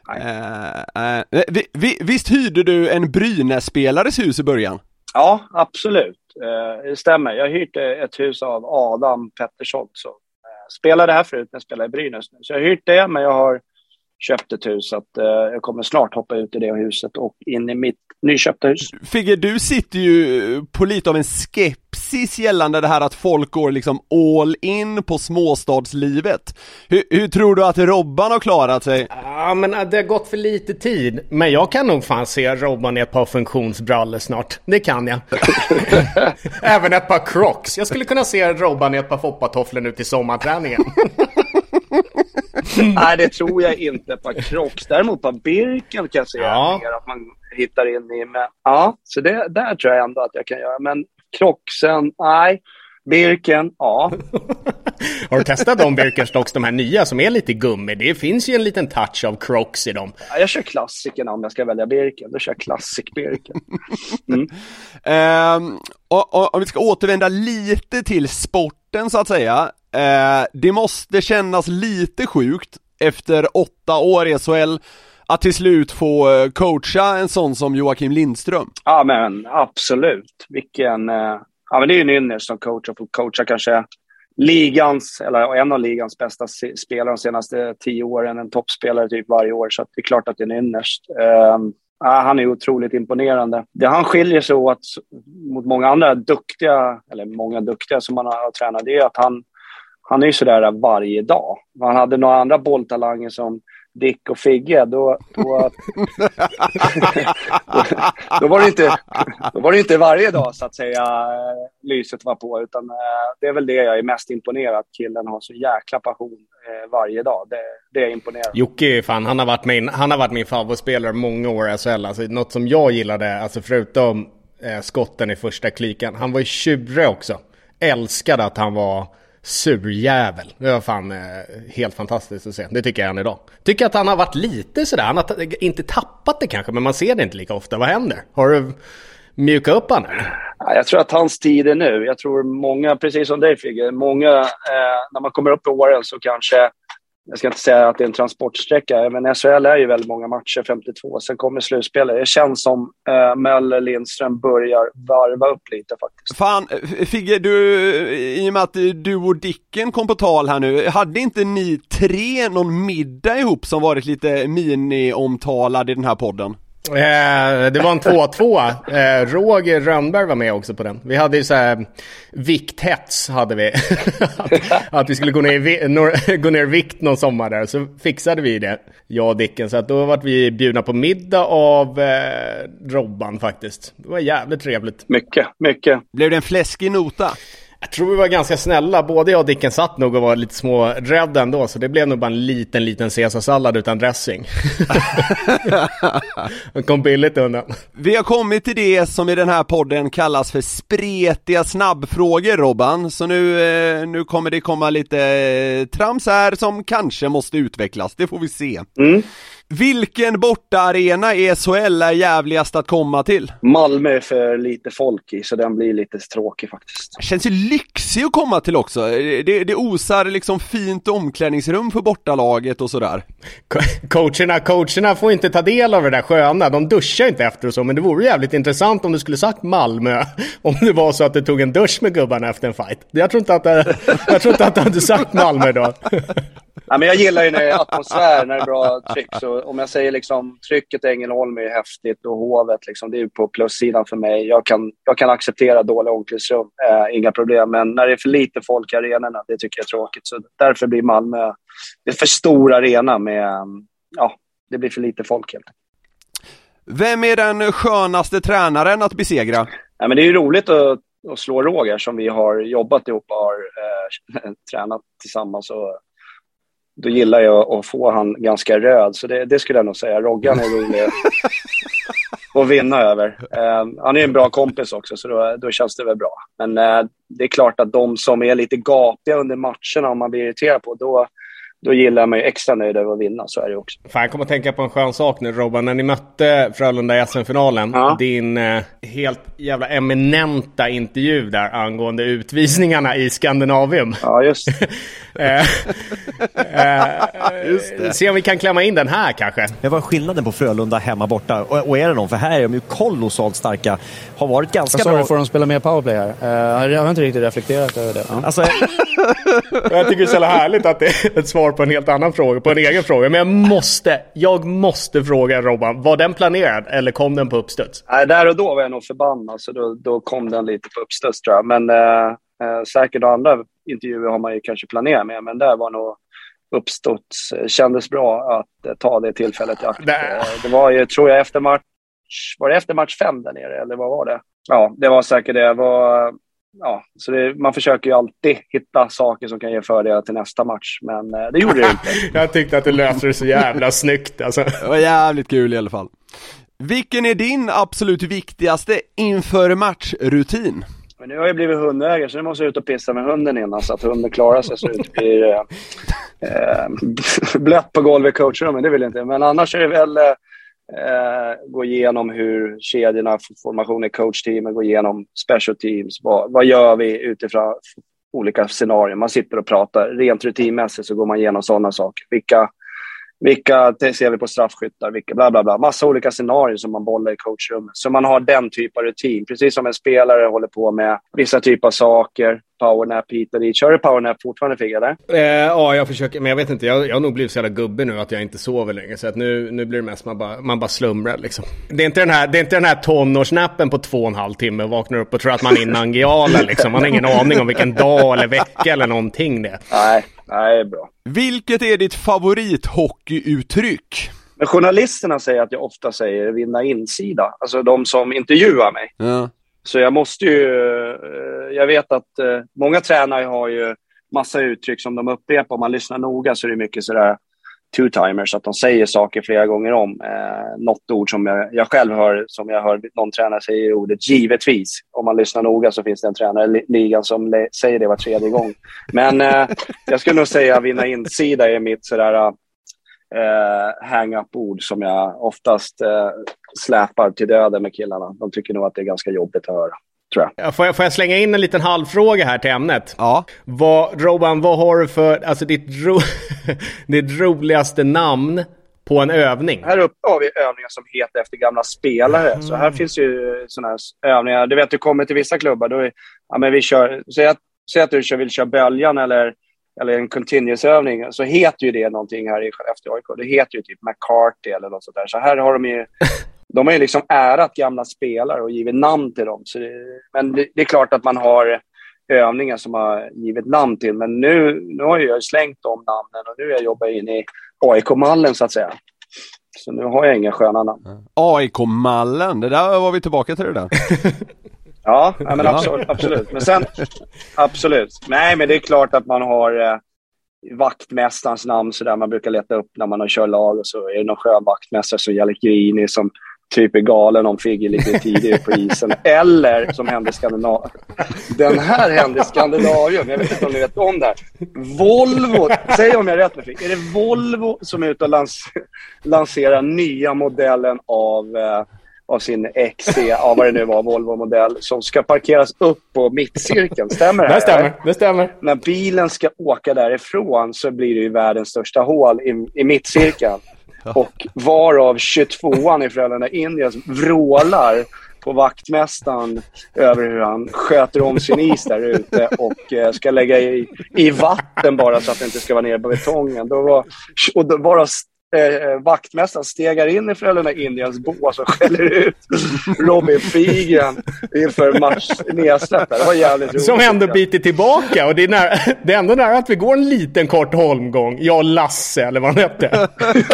Visst hyrde du en Brynäs-spelares hus i början? Ja, absolut. Det stämmer. Jag hyrde ett hus av Adam Pettersson som spelade här förut när jag spelade i Brynäs. Så jag har hyrt det, men jag har köpt ett hus, så att jag kommer snart hoppa ut i det huset och in i mitt nyköpta hus. Figge, du sitter ju på lite av en skepsis gällande det här att folk går liksom all in på småstadslivet. Hur tror du att Robban har klarat sig? Ja, men det har gått för lite tid. Men jag kan nog fan se Robban i ett par funktionsbrallor snart. Det kan jag. Även ett par Crocs. Jag skulle kunna se Robban i ett par foppatofflor nu till sommarträningen. Nej, det tror jag inte på Crocs. Däremot på Birken kan jag se mer att man hittar in i. Men, ja, så där tror jag ändå att jag kan göra. Men Crocsen, nej. Birken, ja. Har du testat de Birkenstocks, de här nya som är lite gummi? Det finns ju en liten touch av Crocs i dem. Ja, jag kör klassikerna om jag ska välja Birken. Då kör jag Classic Birken. Om vi ska återvända lite till sporten så att säga. Det måste kännas lite sjukt efter 8 år i SHL att till slut få coacha en sån som Joakim Lindström. Ja, men absolut. Vilken... Ja, men det är ju en ynnest som coach att få coacha kanske ligans, eller en av ligans bästa spelare de senaste 10 åren. En toppspelare typ varje år, så att det är klart att det är en ynnest. Han är otroligt imponerande. Det han skiljer sig åt mot många andra duktiga, eller många duktiga som man har tränat, det är att han är ju sådär varje dag. Han hade några andra bolltalanger som Dick och Figge, då var det inte varje dag så att säga lyset var på, utan det är väl det jag är mest imponerad att killen har så jäkla passion varje dag. Det är imponerande. Jocke, fan, han har varit min favoritspelare många år i SHL. Alltså, något som jag gillade, alltså förutom skotten i första klikan, han var ju tjurig också. Älskade att han var surjävel. Det var fan helt fantastiskt att se. Det tycker jag än idag. Tycker att han har varit lite sådär. Han har inte tappat det kanske, men man ser det inte lika ofta. Vad händer? Har du mjukat upp han eller? Jag tror att hans tid är nu. Jag tror många, precis som dig Figge, många när man kommer upp i åren så kanske, jag ska inte säga att det är en transportsträcka, men SHL är ju väldigt många matcher, 52. Sen kommer slutspelet. Det känns som Möller Lindström börjar varva upp lite faktiskt. Fan, Figge, i och med att du och Dicken kom på tal här nu, hade inte ni 3 någon middag ihop som varit lite mini-omtalad i den här podden? Det var en 2-2. Roger Rönnberg var med också på den. Vi hade ju så här vikthets hade vi. att vi skulle gå ner vikt någon sommar där. Så fixade vi det, jag och Dicken. Så att då var vi bjudna på middag av Robban faktiskt. Det var jävligt trevligt. Mycket. Blev det en fläskig nota? Jag tror vi var ganska snälla. Både jag och Dicken satt nog och var lite små rädda ändå. Så det blev nog bara en liten caesarsallad utan dressing. Det kom billigt undan. Vi har kommit till det som i den här podden kallas för spretiga snabbfrågor, Robban. Så nu kommer det komma lite trams här som kanske måste utvecklas. Det får vi se. Vilken bortaarena i SHL är jävligast att komma till? Malmö är för lite folk i, så den blir lite tråkig faktiskt. Känns ju lyxig att komma till också. Det osar liksom fint omklädningsrum för bortalaget och sådär. Coacherna får inte ta del av det där sköna. De duschar inte efter och så, men det vore jävligt intressant om du skulle sagt Malmö. Om det var så att du tog en dusch med gubbarna efter en fight. Jag tror inte att du hade sagt Malmö då. Ja, men jag gillar ju när det är atmosfär, när det är bra tryck. Så om jag säger liksom, trycket i Ängelholm är häftigt och hovet liksom, det är ju på plussidan för mig. Jag kan acceptera dåliga omklädningsrum, inga problem. Men när det är för lite folk i arenorna, det tycker jag är tråkigt. Så därför blir Malmö det är för stor arena med, det blir för lite folk helt. Vem är den skönaste tränaren att besegra? Ja, men det är ju roligt att slå Roger som vi har jobbat ihop och har tränat tillsammans, och då gillar jag att få han ganska röd. Så det skulle jag nog säga. Roggan är rolig att vinna över. Han är en bra kompis också, så då känns det väl bra. Men det är klart att de som är lite gapiga under matcherna, om man blir irriterad på, då gillar man ju extra nöjd över att vinna, så är det också. Fan, jag kommer att tänka på en skön sak nu, Robban. När ni mötte Frölunda i SM-finalen, din helt jävla eminenta intervju där angående utvisningarna i Skandinavium. Ja, just Se om vi kan klämma in den här kanske. Det var skillnaden på Frölunda hemma borta. Och är det någon? För här är de ju kolossalt starka. Har varit ganska bra. Får de spela mer powerplay här? Jag har inte riktigt reflekterat över det. Alltså, jag tycker det är så härligt att det är ett svar på en helt annan fråga, på en egen fråga. Men jag måste fråga Robban, var den planerad eller kom den på uppstuds? Nej, där och då var jag nog förbannad, så då kom den lite på uppstuds, tror jag. Men säkert andra intervjuer har man ju kanske planerat med, men där var nog uppstuds. Kändes bra att ta det tillfället i akt. Det var ju, tror jag, efter match 5 där nere, eller vad var det? Ja, det var säkert det. Så man försöker ju alltid hitta saker som kan ge fördelar till nästa match, men det gjorde det inte. Jag tyckte att du löste det så jävla snyggt alltså. Det var jävligt kul i alla fall. Vilken är din absolut viktigaste inför matchrutin? Men nu har jag blivit hundägare, så nu måste jag ut och pissa med hunden innan så att hunden klarar sig så det inte blir blött på golvet i coachrummet, det vill jag inte. Men annars är det väl gå igenom hur kedjorna, formation i coachteamen, gå igenom special teams. Vad gör vi utifrån olika scenarier? Man sitter och pratar rent rutinmässigt, så går man igenom sådana saker. Vilka ser vi på straffskyttar, vilka bla bla bla. Massa olika scenarier som man bollar i coachrummet. Så man har den typen av rutin. Precis som en spelare håller på med vissa typer av saker. Powernap hit och dit. Kör du powernap fortfarande, Figga, där? Ja, jag försöker. Men jag vet inte, jag har nog blivit så jävla gubbe nu att jag inte sover längre. Så att nu blir det mest man bara slumrar liksom. Det är inte den här tonårsnappen på 2,5 timmar. Vaknar upp och tror att man är i Nangijala liksom. Man har ingen aning om vilken dag eller vecka eller någonting det. Nej, det är bra. Vilket är ditt favorithockeyuttryck? Men journalisterna säger att jag ofta säger vinna insida. Alltså de som intervjuar mig. Ja. Så jag måste ju... Jag vet att många tränare har ju massa uttryck som de upprepar. Om man lyssnar noga så är det mycket sådär two-timers. Att de säger saker flera gånger om. Något ord som jag själv hör, som jag hör någon tränare säger ordet givetvis. Om man lyssnar noga så finns det en tränare i ligan som säger det var 3:e gång. Men jag skulle nog säga vinna insida är mitt sådär... hang-up-ord som jag oftast släpar till döden med killarna. De tycker nog att det är ganska jobbigt att höra, tror jag. Får jag slänga in en liten halvfråga här till ämnet? Ja. Robban, vad har du för, alltså ditt roligaste namn på en övning? Här uppe har vi övningar som heter efter gamla spelare. Så här finns ju såna här övningar. Du vet, du kommer till vissa klubbar, då är, ja, men vi kör, säg att du vill köra böljan eller en continuous-övning, så heter ju det någonting här i Skellefteå AIK. Det heter ju typ McCarthy eller något sånt där. Så här har de har ju liksom ärat gamla spelare och givit namn till dem. Så men det är klart att man har övningar som har givit namn till. Men nu har jag slängt om namnen och nu är jag jobbar in i AIK-mallen så att säga. Så nu har jag inga sköna namn. AIK-mallen, det där var vi tillbaka till det där. Ja, men absolut. Men sen, absolut. Nej, men det är klart att man har vaktmästarens namn så där man brukar leta upp när man har kört lag, och så är det någon skön vaktmästare som Jalekrini som typ är galen om Figge lite tidigare på isen. Eller som hände i Skandinavien. Den här hände i Skandinavien. Jag vet inte om ni vet om det här. Volvo, säg om jag rätt med Figge. Är det Volvo som är ute och lanserar nya modellen av sin XC, vad det nu var, Volvo-modell, som ska parkeras upp på mittcirkeln. Stämmer det här? Det stämmer. När bilen ska åka därifrån så blir det ju världens största hål i mittcirkeln. Och varav 22an i Frölunda Indians vrålar på vaktmästaren över hur han sköter om sin is där ute och ska lägga i vatten bara så att det inte ska vara nere på betongen. Då var vaktmästaren stegar in i Frölunda Indians bås och skäller ut Robin Figen inför match nedsläpp. Det var jävligt roligt. Som ändå biter tillbaka, och det är ändå nära att vi går en liten kort holmgång. Jag och Lasse, eller vad han hette.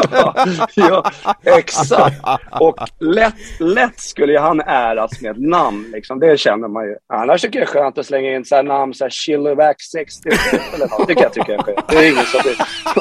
ja, exakt. Och lätt skulle ju han äras med ett namn. Liksom. Det känner man ju. Annars tycker jag det är skönt att slänga in så här namn, så här Chillivac 60 eller något. Det tycker jag är skönt. Det är ingen som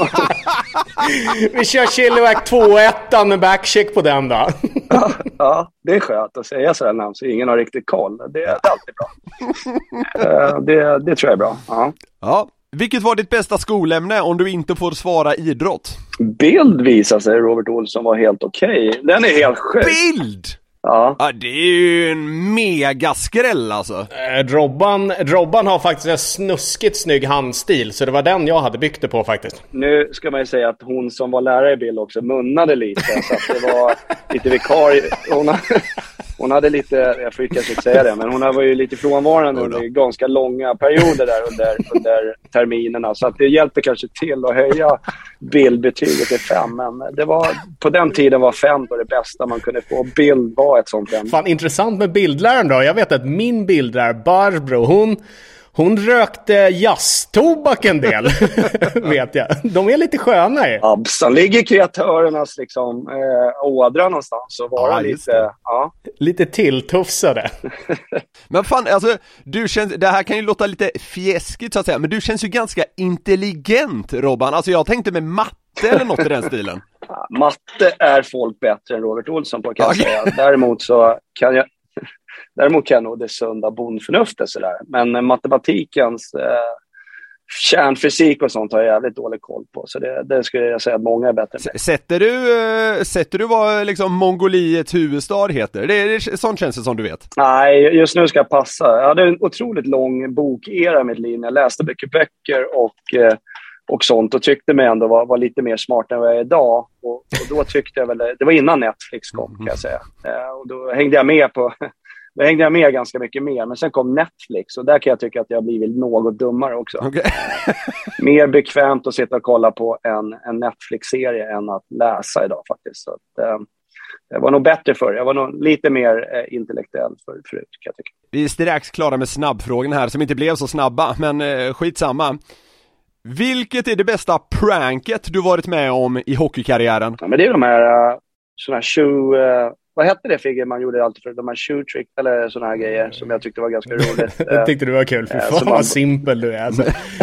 vi kör Chillivac 2-1 med backcheck på den då. Ja, det är skönt att säga sådär namn så ingen har riktigt koll. Det är alltid bra. Det tror jag är bra. Ja. Vilket var ditt bästa skolämne om du inte får svara idrott? Bild visar sig Robert Olsson var helt okej. Den är helt sjuk. Bild? Ja, det är ju en mega skräll alltså. Robban har faktiskt en snuskigt snygg handstil, så det var den jag hade byggt det på faktiskt. Nu ska man ju säga att hon som var lärare i bild också munnade lite, så att det var lite vikarie. Hon hade lite, jag får kanske inte säga det, men hon var ju lite frånvarande under ganska långa perioder där under terminerna. Så att det hjälpte kanske till att höja bildbetyget till 5. Men det var, på den tiden var 5 det bästa man kunde få. Bild var ett sånt ämne. Fan, intressant med bildläraren då. Jag vet att min bildlärare Barbro, hon rökte jazztobak en del, vet jag. De är lite sköna ju. Absan ligger kreatörernas liksom, ådra någonstans och vara lite tilltufsade. Men fan, alltså, det här kan ju låta lite fjäskigt så att säga, men du känns ju ganska intelligent, Robban. Alltså jag tänkte med matte eller något i den stilen. Matte är folk bättre än Robert Olsson på, kan jag säga. Däremot så kan jag... Däremot kan jag nog det sunda bondförnuftet sådär. Men matematikens kärnfysik och sånt har jag jävligt dålig koll på. Så det skulle jag säga att många är bättre med. Sätter du vad liksom Mongoliets huvudstad heter? Det är sånt känns det som du vet. Nej, just nu ska jag passa. Jag hade en otroligt lång bokera i mitt liv. Jag läste mycket böcker och sånt och tyckte mig ändå var lite mer smart än vad jag är idag. Och då tyckte jag väl, det var innan Netflix kom kan jag säga. Och då hängde jag med ganska mycket mer. Men sen kom Netflix och där kan jag tycka att jag har blivit något dummare också. Okay. Mer bekvämt att sitta och kolla på en Netflix-serie än att läsa idag faktiskt. Så att, jag var nog bättre förr. Jag var nog lite mer intellektuell förut kan jag tycka. Vi är strax klara med snabbfrågorna här som inte blev så snabba, men skitsamma. Vilket är det bästa pranket du varit med om i hockeykarriären? Ja, men det är de här såna här shoe... vad hette det Figge man gjorde alltid för? De här shoe trick eller såna här grejer som jag tyckte var ganska roligt. Jag tyckte det var kul. För fan vad simpel du är. Alltså.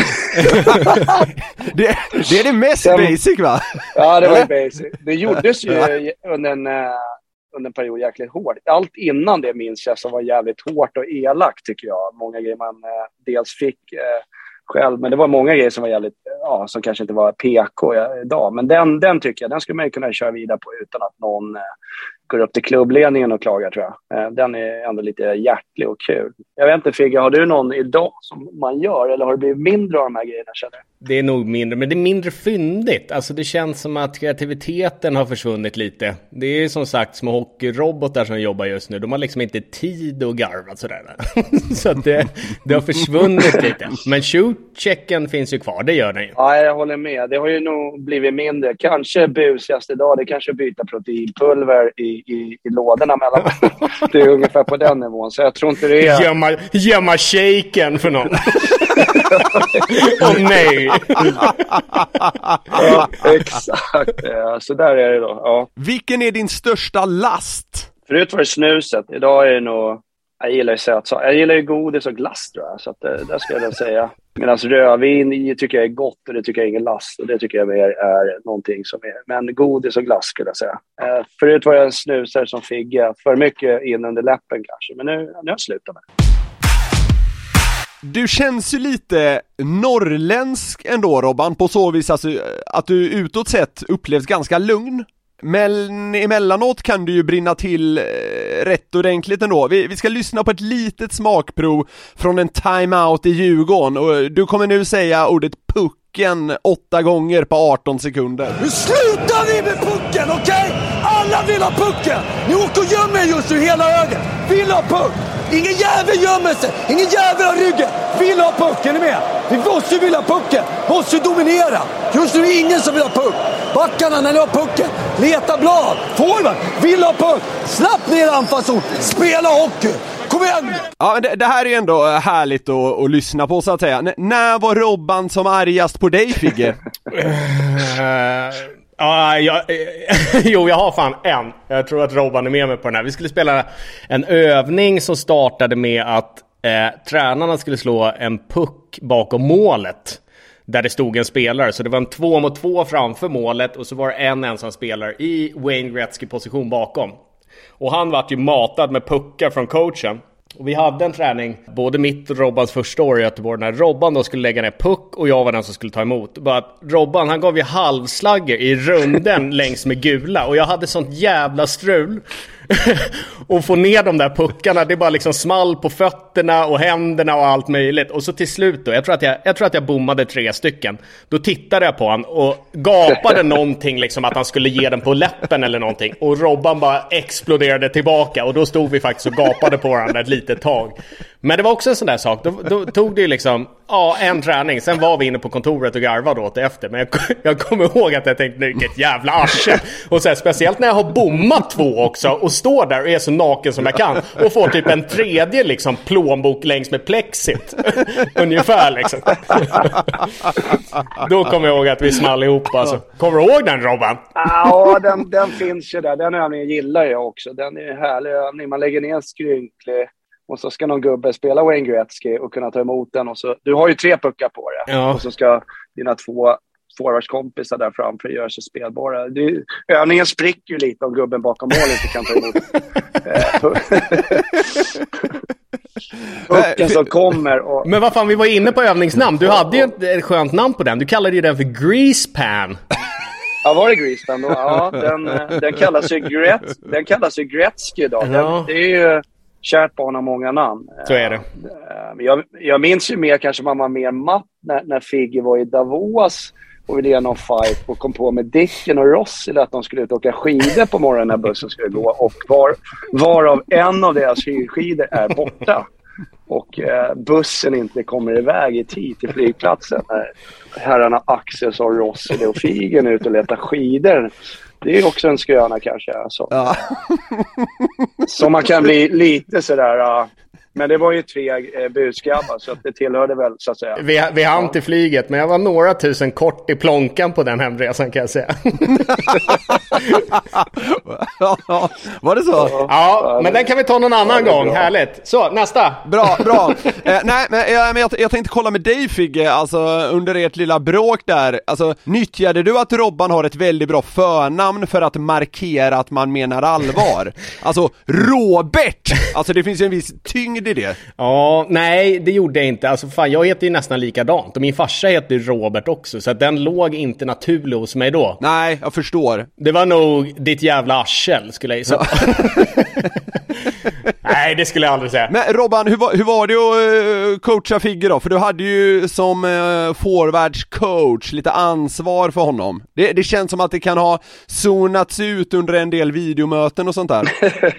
det är det mest basic va? Ja, det var ju basic. Det gjordes ju under en period jäkligt hårt. Allt innan det minns jag som var jävligt hårt och elakt tycker jag. Många grejer man dels fick... själv, men det var många grejer som var jävligt, som kanske inte var PK idag, men den tycker jag, den skulle man ju kunna köra vidare på utan att någon går upp till klubbledningen och klagar tror jag. Den är ändå lite hjärtlig och kul. Jag vet inte Figge, har du någon idag som man gör eller har det blivit mindre av de här grejerna känner? Det är nog mindre, men det är mindre fyndigt. Alltså det känns som att kreativiteten har försvunnit lite. Det är som sagt små hockeyrobotar som jobbar just nu. De har liksom inte tid att garva sådär. Så att det har försvunnit lite. Men shoot-checken finns ju kvar, det gör den ju. Ja, jag håller med. Det har ju nog blivit mindre. Kanske busigast idag, det kanske byta proteinpulver i lådorna mellan. Det är ungefär på den nivån. Så jag tror inte det är... Gömma shaken för någon. Nej. Ja, exakt. Ja, så där är det då. Ja. Vilken är din största last? Förut var det snuset. Idag är det nog... Jag gillar ju sötsaker. Jag gillar ju godis och glass tror jag. Så att, det ska jag säga. Medan rödvin tycker jag är gott och det tycker jag är ingen last. Och det tycker jag mer är någonting som är... Men godis och glass skulle jag säga. Förut var jag en snusare som Figge. För mycket in under läppen kanske. Men nu har jag slutat med. Du känns ju lite norrländsk ändå Robban, på så vis alltså, att du utåt sett upplevs ganska lugn. Men emellanåt kan du ju brinna till rätt ordentligt ändå. Vi ska lyssna på ett litet smakprov från en timeout i Djurgården. Och du kommer nu säga ordet pucken 8 gånger på 18 sekunder. Nu slutar ni med pucken, okej? Alla vill ha pucken! Ni åker och gömmer just nu hela högen. Vill ha puck! Ingen jävel gömmer sig! Ingen jävel har ryggen! Vill ha pucken, är med? Vi måste vilja pucken! Måste dominera! Just nu är ingen som vill ha puck! Backarna när ni har pucken! Leta blad! Forward! Vill ha puck! Slapp ner anfallsort! Spela hockey! Kom igen! Ja, det här är ändå härligt att lyssna på så att säga. När var Robban som argast på dig, Figge? Jo, jag har fan en. Jag tror att Robban är med mig på den här. Vi skulle spela en övning som startade med att tränarna skulle slå en puck bakom målet där det stod en spelare. Så det var en 2-mot-2 framför målet och så var det en ensam spelare i Wayne Gretzky position bakom. Och han var ju matad med puckar från coachen. Och vi hade en träning, både mitt och Robbans första år i Göteborg, när Robban då skulle lägga ner puck och jag var den som skulle ta emot. Bara att Robban, han gav ju halvslagger i runden längs med gula och jag hade sånt jävla strul. Och få ner de där puckarna, det bara liksom small på fötterna och händerna och allt möjligt. Och så till slut då, jag tror att jag bommade 3 stycken. Då tittade jag på han och gapade någonting liksom att han skulle ge den på läppen eller någonting. Och Robban bara exploderade tillbaka och då stod vi faktiskt och gapade på varandra ett litet tag. Men det var också en sån där sak. Då tog det ju liksom en träning. Sen var vi inne på kontoret och garvade åt det efter. Men jag kommer ihåg att jag tänkte, vilket jävla arsche. Och så här, speciellt när jag har bommat 2 också och står där och är så naken som jag kan och får typ en tredje liksom plånbok längs med plexit. Ungefär liksom. Då kommer jag ihåg att vi small ihop alltså. Kommer du ihåg den, Robban? Ja, den finns ju där. Den övningen gillar jag också. Den är en härlig övning. Man lägger ner en skrynklig och så ska någon gubbe spela Wayne Gretzky och kunna ta emot den. Och så, du har ju 3 puckar på det. Ja. Och så ska dina 2 forwardskompisar där framför gör sig spelbara. Övningen spricker ju lite om gubben bakom målet inte kan ta emot pucken som kommer. Och... Men vad fan, vi var inne på övningsnamn. Du hade ju ett skönt namn på den. Du kallade ju den för Greasepan. Ja, var det Greasepan då? Ja, den kallas ju Gretzky idag. Ja. Det är ju kärt barn har många namn. Så är det. Jag minns ju mer, kanske man var mer matt när Figge var i Davos och ville göra någon fight och kom på med Dicken och Ross att de skulle ut och åka skidor på morgonen när bussen skulle gå, och varav en av deras skidor är borta och bussen inte kommer iväg i tid till flygplatsen när herrarna Axel och Ross och Figen ut och letar skidor. Det är också en skröna kanske. Alltså. Ja. Så man kan bli lite sådär... Men det var ju 3 busgrabbar så att det tillhörde väl så att säga. Vi hann till flyget, men jag var några tusen kort i plånkan på den hemresan kan jag säga. Var det så? Ja, men den kan vi ta någon annan gång. Härligt. Så, nästa. Bra. Nej, men jag tänkte kolla med dig, Figge, alltså under ert lilla bråk där. Alltså, nyttjade du att Robban har ett väldigt bra förnamn för att markera att man menar allvar? Alltså, Robert! Alltså, det finns ju en viss tyngd i det. Ja, nej, det gjorde jag inte. Alltså, fan, jag heter ju nästan likadant. Och min farsa heter Robert också, så att den låg inte naturlig hos mig då. Nej, jag förstår. Det var nog ditt jävla arsel, skulle jag säga. Nej, det skulle jag aldrig säga. Men Robban, hur var det att coacha Figge då? För du hade ju som forwardscoach lite ansvar för honom. Det känns som att det kan ha zonats ut under en del videomöten och sånt där.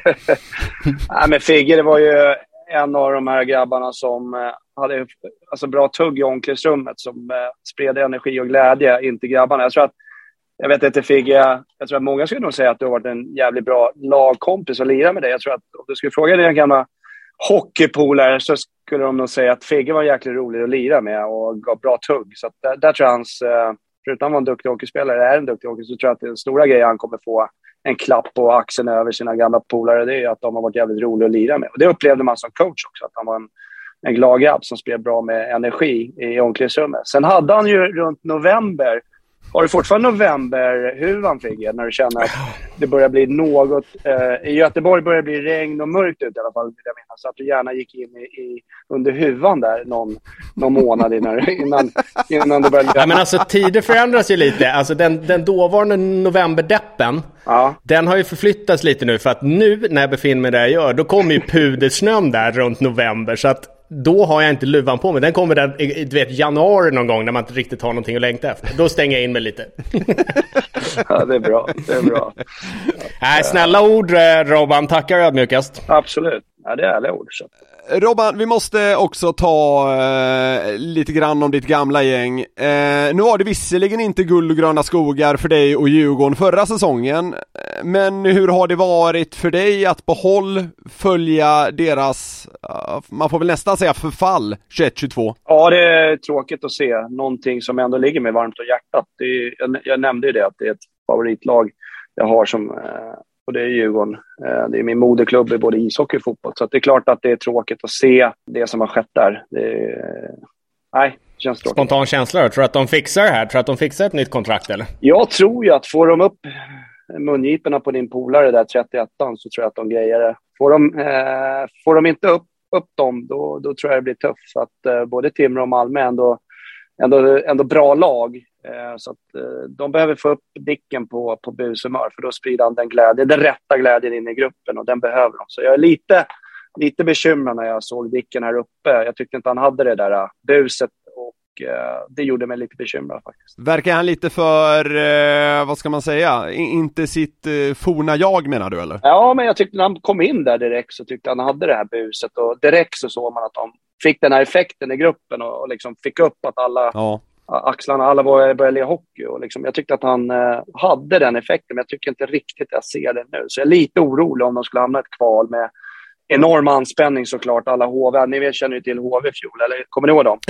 Nej, men Figge, det var ju en av de här grabbarna som hade alltså bra tugg i omklädningsrummet, som spred energi och glädje, inte grabbarna. Jag vet inte, Figge, jag tror att många skulle nog säga att du har varit en jävligt bra lagkompis att lira med dig. Jag tror att om du skulle fråga dina gamla hockeypolare så skulle de nog säga att Figge var jäkligt rolig att lira med och gav bra tugg. Så att där tror jag hans, förutom att vara en duktig hockeyspelare, är en duktig hockey, så tror jag att det är en stora grej han kommer få en klapp på axeln över sina gamla polare. Det är att de har varit jävligt roliga att lira med. Och det upplevde man som coach också, att han var en glad grabb som spelade bra med energi i omklädningsrummet. Sen hade han ju runt november. Har du fortfarande novemberhuvan, Figge, när du känner att det börjar bli något... I Göteborg börjar det bli regn och mörkt ut i alla fall, vill jag minnas. Så att du gärna gick in under huvan där någon månad innan det började... Ja, men alltså tider förändras ju lite. Alltså den dåvarande novemberdeppen, den har ju förflyttats lite nu. För att nu när jag befinner mig där jag gör, då kommer ju pudersnön där runt november. Så att då har jag inte luvan på mig. Den kommer där, du vet, januari någon gång när man inte riktigt har någonting att längta efter. Då stänger jag in mig lite. Ja, det är bra. Nej, snälla ord, Robban. Tackar ödmjukast. Absolut. Ja, det är ärliga ord. Så. Robban, vi måste också ta lite grann om ditt gamla gäng. Nu var det visserligen inte guld och gröna skogar för dig och Djurgården förra säsongen. Men hur har det varit för dig att på håll följa deras, man får väl nästan säga förfall, 21-22? Ja, det är tråkigt att se. Någonting som ändå ligger mig varmt om hjärtat. Jag nämnde ju det, att det är ett favoritlag jag har som... Och det är Djurgården. Det är min moderklubb i både ishockey och fotboll. Så det är klart att det är tråkigt att se det som har skett där. Nej, det känns tråkigt. Spontan känsla då? Tror du att de fixar det här? Tror du att de fixar ett nytt kontrakt eller? Jag tror ju att får de upp mungiporna på din polare där 31, så tror jag att de grejer det. Får de inte upp dem, då tror jag det blir tufft. Så att både Timrå och Malmö är ändå bra lag. Så att de behöver få upp Dicken på bushumör, för då sprider han den rätta glädjen in i gruppen, och den behöver de. Så jag är lite bekymrad när jag såg Dicken här uppe. Jag tyckte inte han hade det där buset, och det gjorde mig lite bekymrad faktiskt. Verkar han lite för, vad ska man säga, inte sitt forna jag, menar du eller? Ja, men jag tyckte när han kom in där direkt så tyckte han hade det här buset, och direkt så såg man att de fick den här effekten i gruppen och liksom fick upp att alla... Ja. Axlarna, alla började leka hockey, och liksom, jag tyckte att han hade den effekten, men jag tycker inte riktigt jag ser det nu. Så jag är lite orolig om de skulle hamna ett kval med enorm anspänning såklart. Alla HV, ni känner ju till HV fjol, eller kommer ni ihåg dem?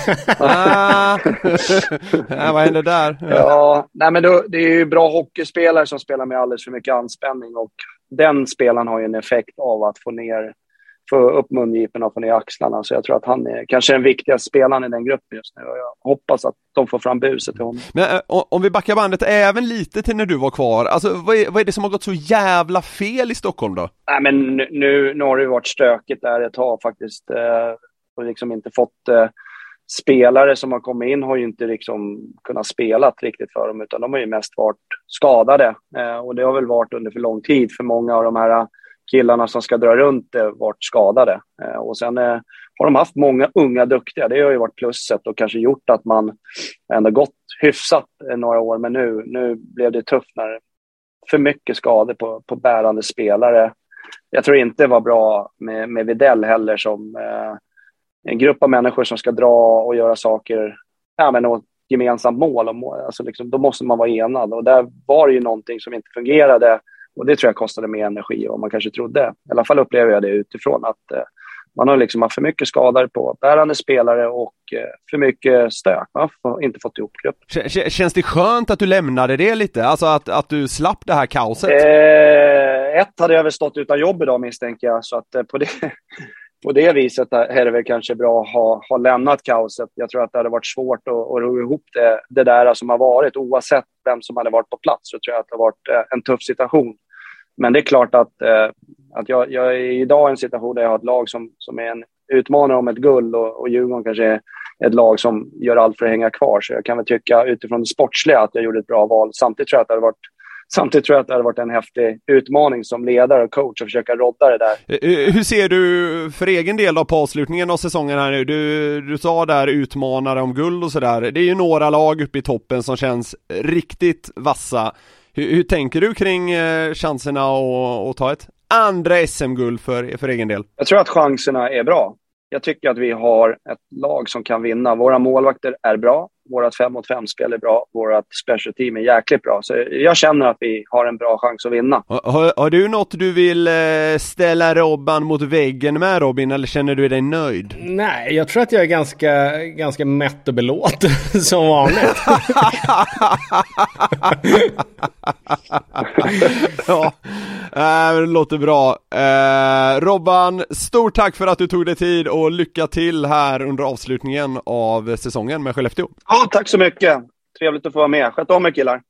Vad hände där? Ja, nej, men det är ju bra hockeyspelare som spelar med alldeles för mycket anspänning, och den spelaren har ju en effekt av att få ner få upp mungiporna och få ner axlarna. Så jag tror att han är kanske den viktigaste spelaren i den gruppen just nu. Och jag hoppas att de får fram buset till honom. Men om vi backar bandet även lite till när du var kvar. Alltså vad är det som har gått så jävla fel i Stockholm då? Nej, men nu har det varit stökigt där ett tag faktiskt. Och liksom inte fått... spelare som har kommit in har ju inte liksom kunnat spela riktigt för dem, utan de har ju mest varit skadade. Och det har väl varit under för lång tid för många av de här killarna som ska dra runt det varit skadade. Och sen har de haft många unga duktiga. Det har ju varit plusset och kanske gjort att man ändå gått hyfsat några år. Men nu blev det tufft när för mycket skador på bärande spelare. Jag tror inte det var bra med Widell heller som... en grupp av människor som ska dra och göra saker med något gemensamt mål. Alltså liksom, då måste man vara enad. Och där var det ju någonting som inte fungerade. Och det tror jag kostade mer energi än man kanske trodde. I alla fall upplever jag det utifrån. Att man har liksom haft för mycket skador på bärande spelare och för mycket stök. Man har inte fått ihop gruppen. Känns det skönt att du lämnade det lite? Alltså att du slapp det här kaoset? Hade jag väl stått utan jobb idag misstänker jag. Så att på det viset är det väl kanske bra att ha lämnat kaoset. Jag tror att det hade varit svårt att ro ihop det där som har varit. Oavsett vem som hade varit på plats så tror jag att det har varit en tuff situation. Men det är klart att jag är idag i en situation där jag har ett lag som är en utmanare om ett guld och Djurgården kanske är ett lag som gör allt för att hänga kvar. Så jag kan väl tycka utifrån det sportsliga att jag gjorde ett bra val. Samtidigt tror jag att det hade varit en häftig utmaning som ledare och coach att försöka rodda det där. Hur ser du för egen del då på avslutningen av säsongen här nu? Du sa där utmanare om guld och sådär. Det är ju några lag uppe i toppen som känns riktigt vassa. Hur tänker du kring chanserna att ta ett andra SM-guld för egen del? Jag tror att chanserna är bra. Jag tycker att vi har ett lag som kan vinna. Våra målvakter är bra. Vårat 5-mot-5-spel är bra. Vårat special team är jäkligt bra. Så jag känner att vi har en bra chans att vinna. Har du något du vill ställa Robban mot väggen med, Robin? Eller känner du dig nöjd? Nej, jag tror att jag är ganska mätt och belåten som vanligt. Ja, det låter bra. Robban, stort tack för att du tog dig tid och lycka till här under avslutningen av säsongen med Skellefteå. Ja, tack så mycket. Trevligt att få vara med. Sköt om er, killar.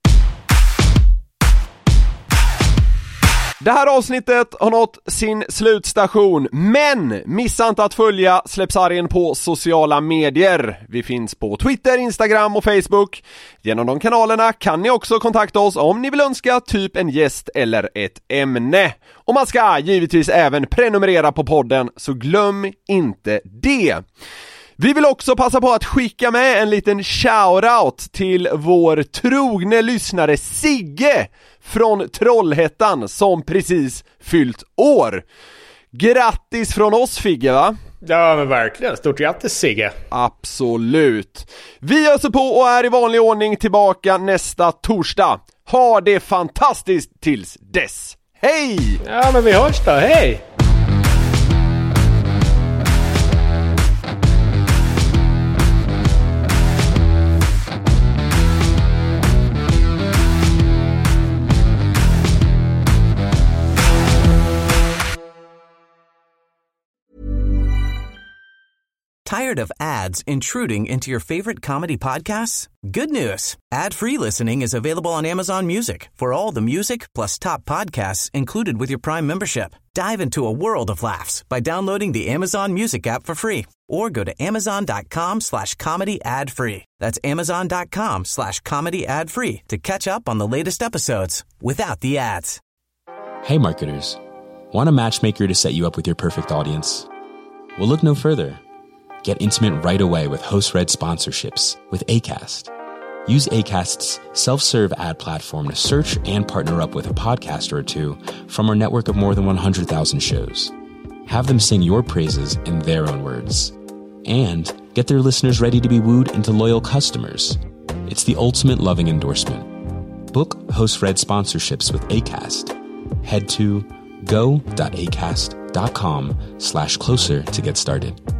Det här avsnittet har nått sin slutstation, men missa inte att följa Släppsargen på sociala medier. Vi finns på Twitter, Instagram och Facebook. Genom de kanalerna kan ni också kontakta oss om ni vill önska typ en gäst eller ett ämne. Och man ska givetvis även prenumerera på podden, så glöm inte det. Vi vill också passa på att skicka med en liten shoutout till vår trogne lyssnare Sigge från Trollhättan som precis fyllt år. Grattis från oss, Figge, va? Ja, men verkligen. Stort grattis, Sigge. Absolut. Vi öser på och är i vanlig ordning tillbaka nästa torsdag. Ha det fantastiskt tills dess. Hej! Ja, men vi hörs då. Hej! Tired of ads intruding into your favorite comedy podcasts? Good news. Ad-free listening is available on Amazon Music for all the music plus top podcasts included with your Prime membership. Dive into a world of laughs by downloading the Amazon Music app for free or go to amazon.com/comedy ad-free. That's amazon.com/comedy ad-free to catch up on the latest episodes without the ads. Hey marketers, want a matchmaker to set you up with your perfect audience? Well, look no further. Get intimate right away with host-read sponsorships with Acast. Use Acast's self-serve ad platform to search and partner up with a podcaster or two from our network of more than 100,000 shows. Have them sing your praises in their own words. And get their listeners ready to be wooed into loyal customers. It's the ultimate loving endorsement. Book host-read sponsorships with Acast. Head to go.acast.com/closer to get started.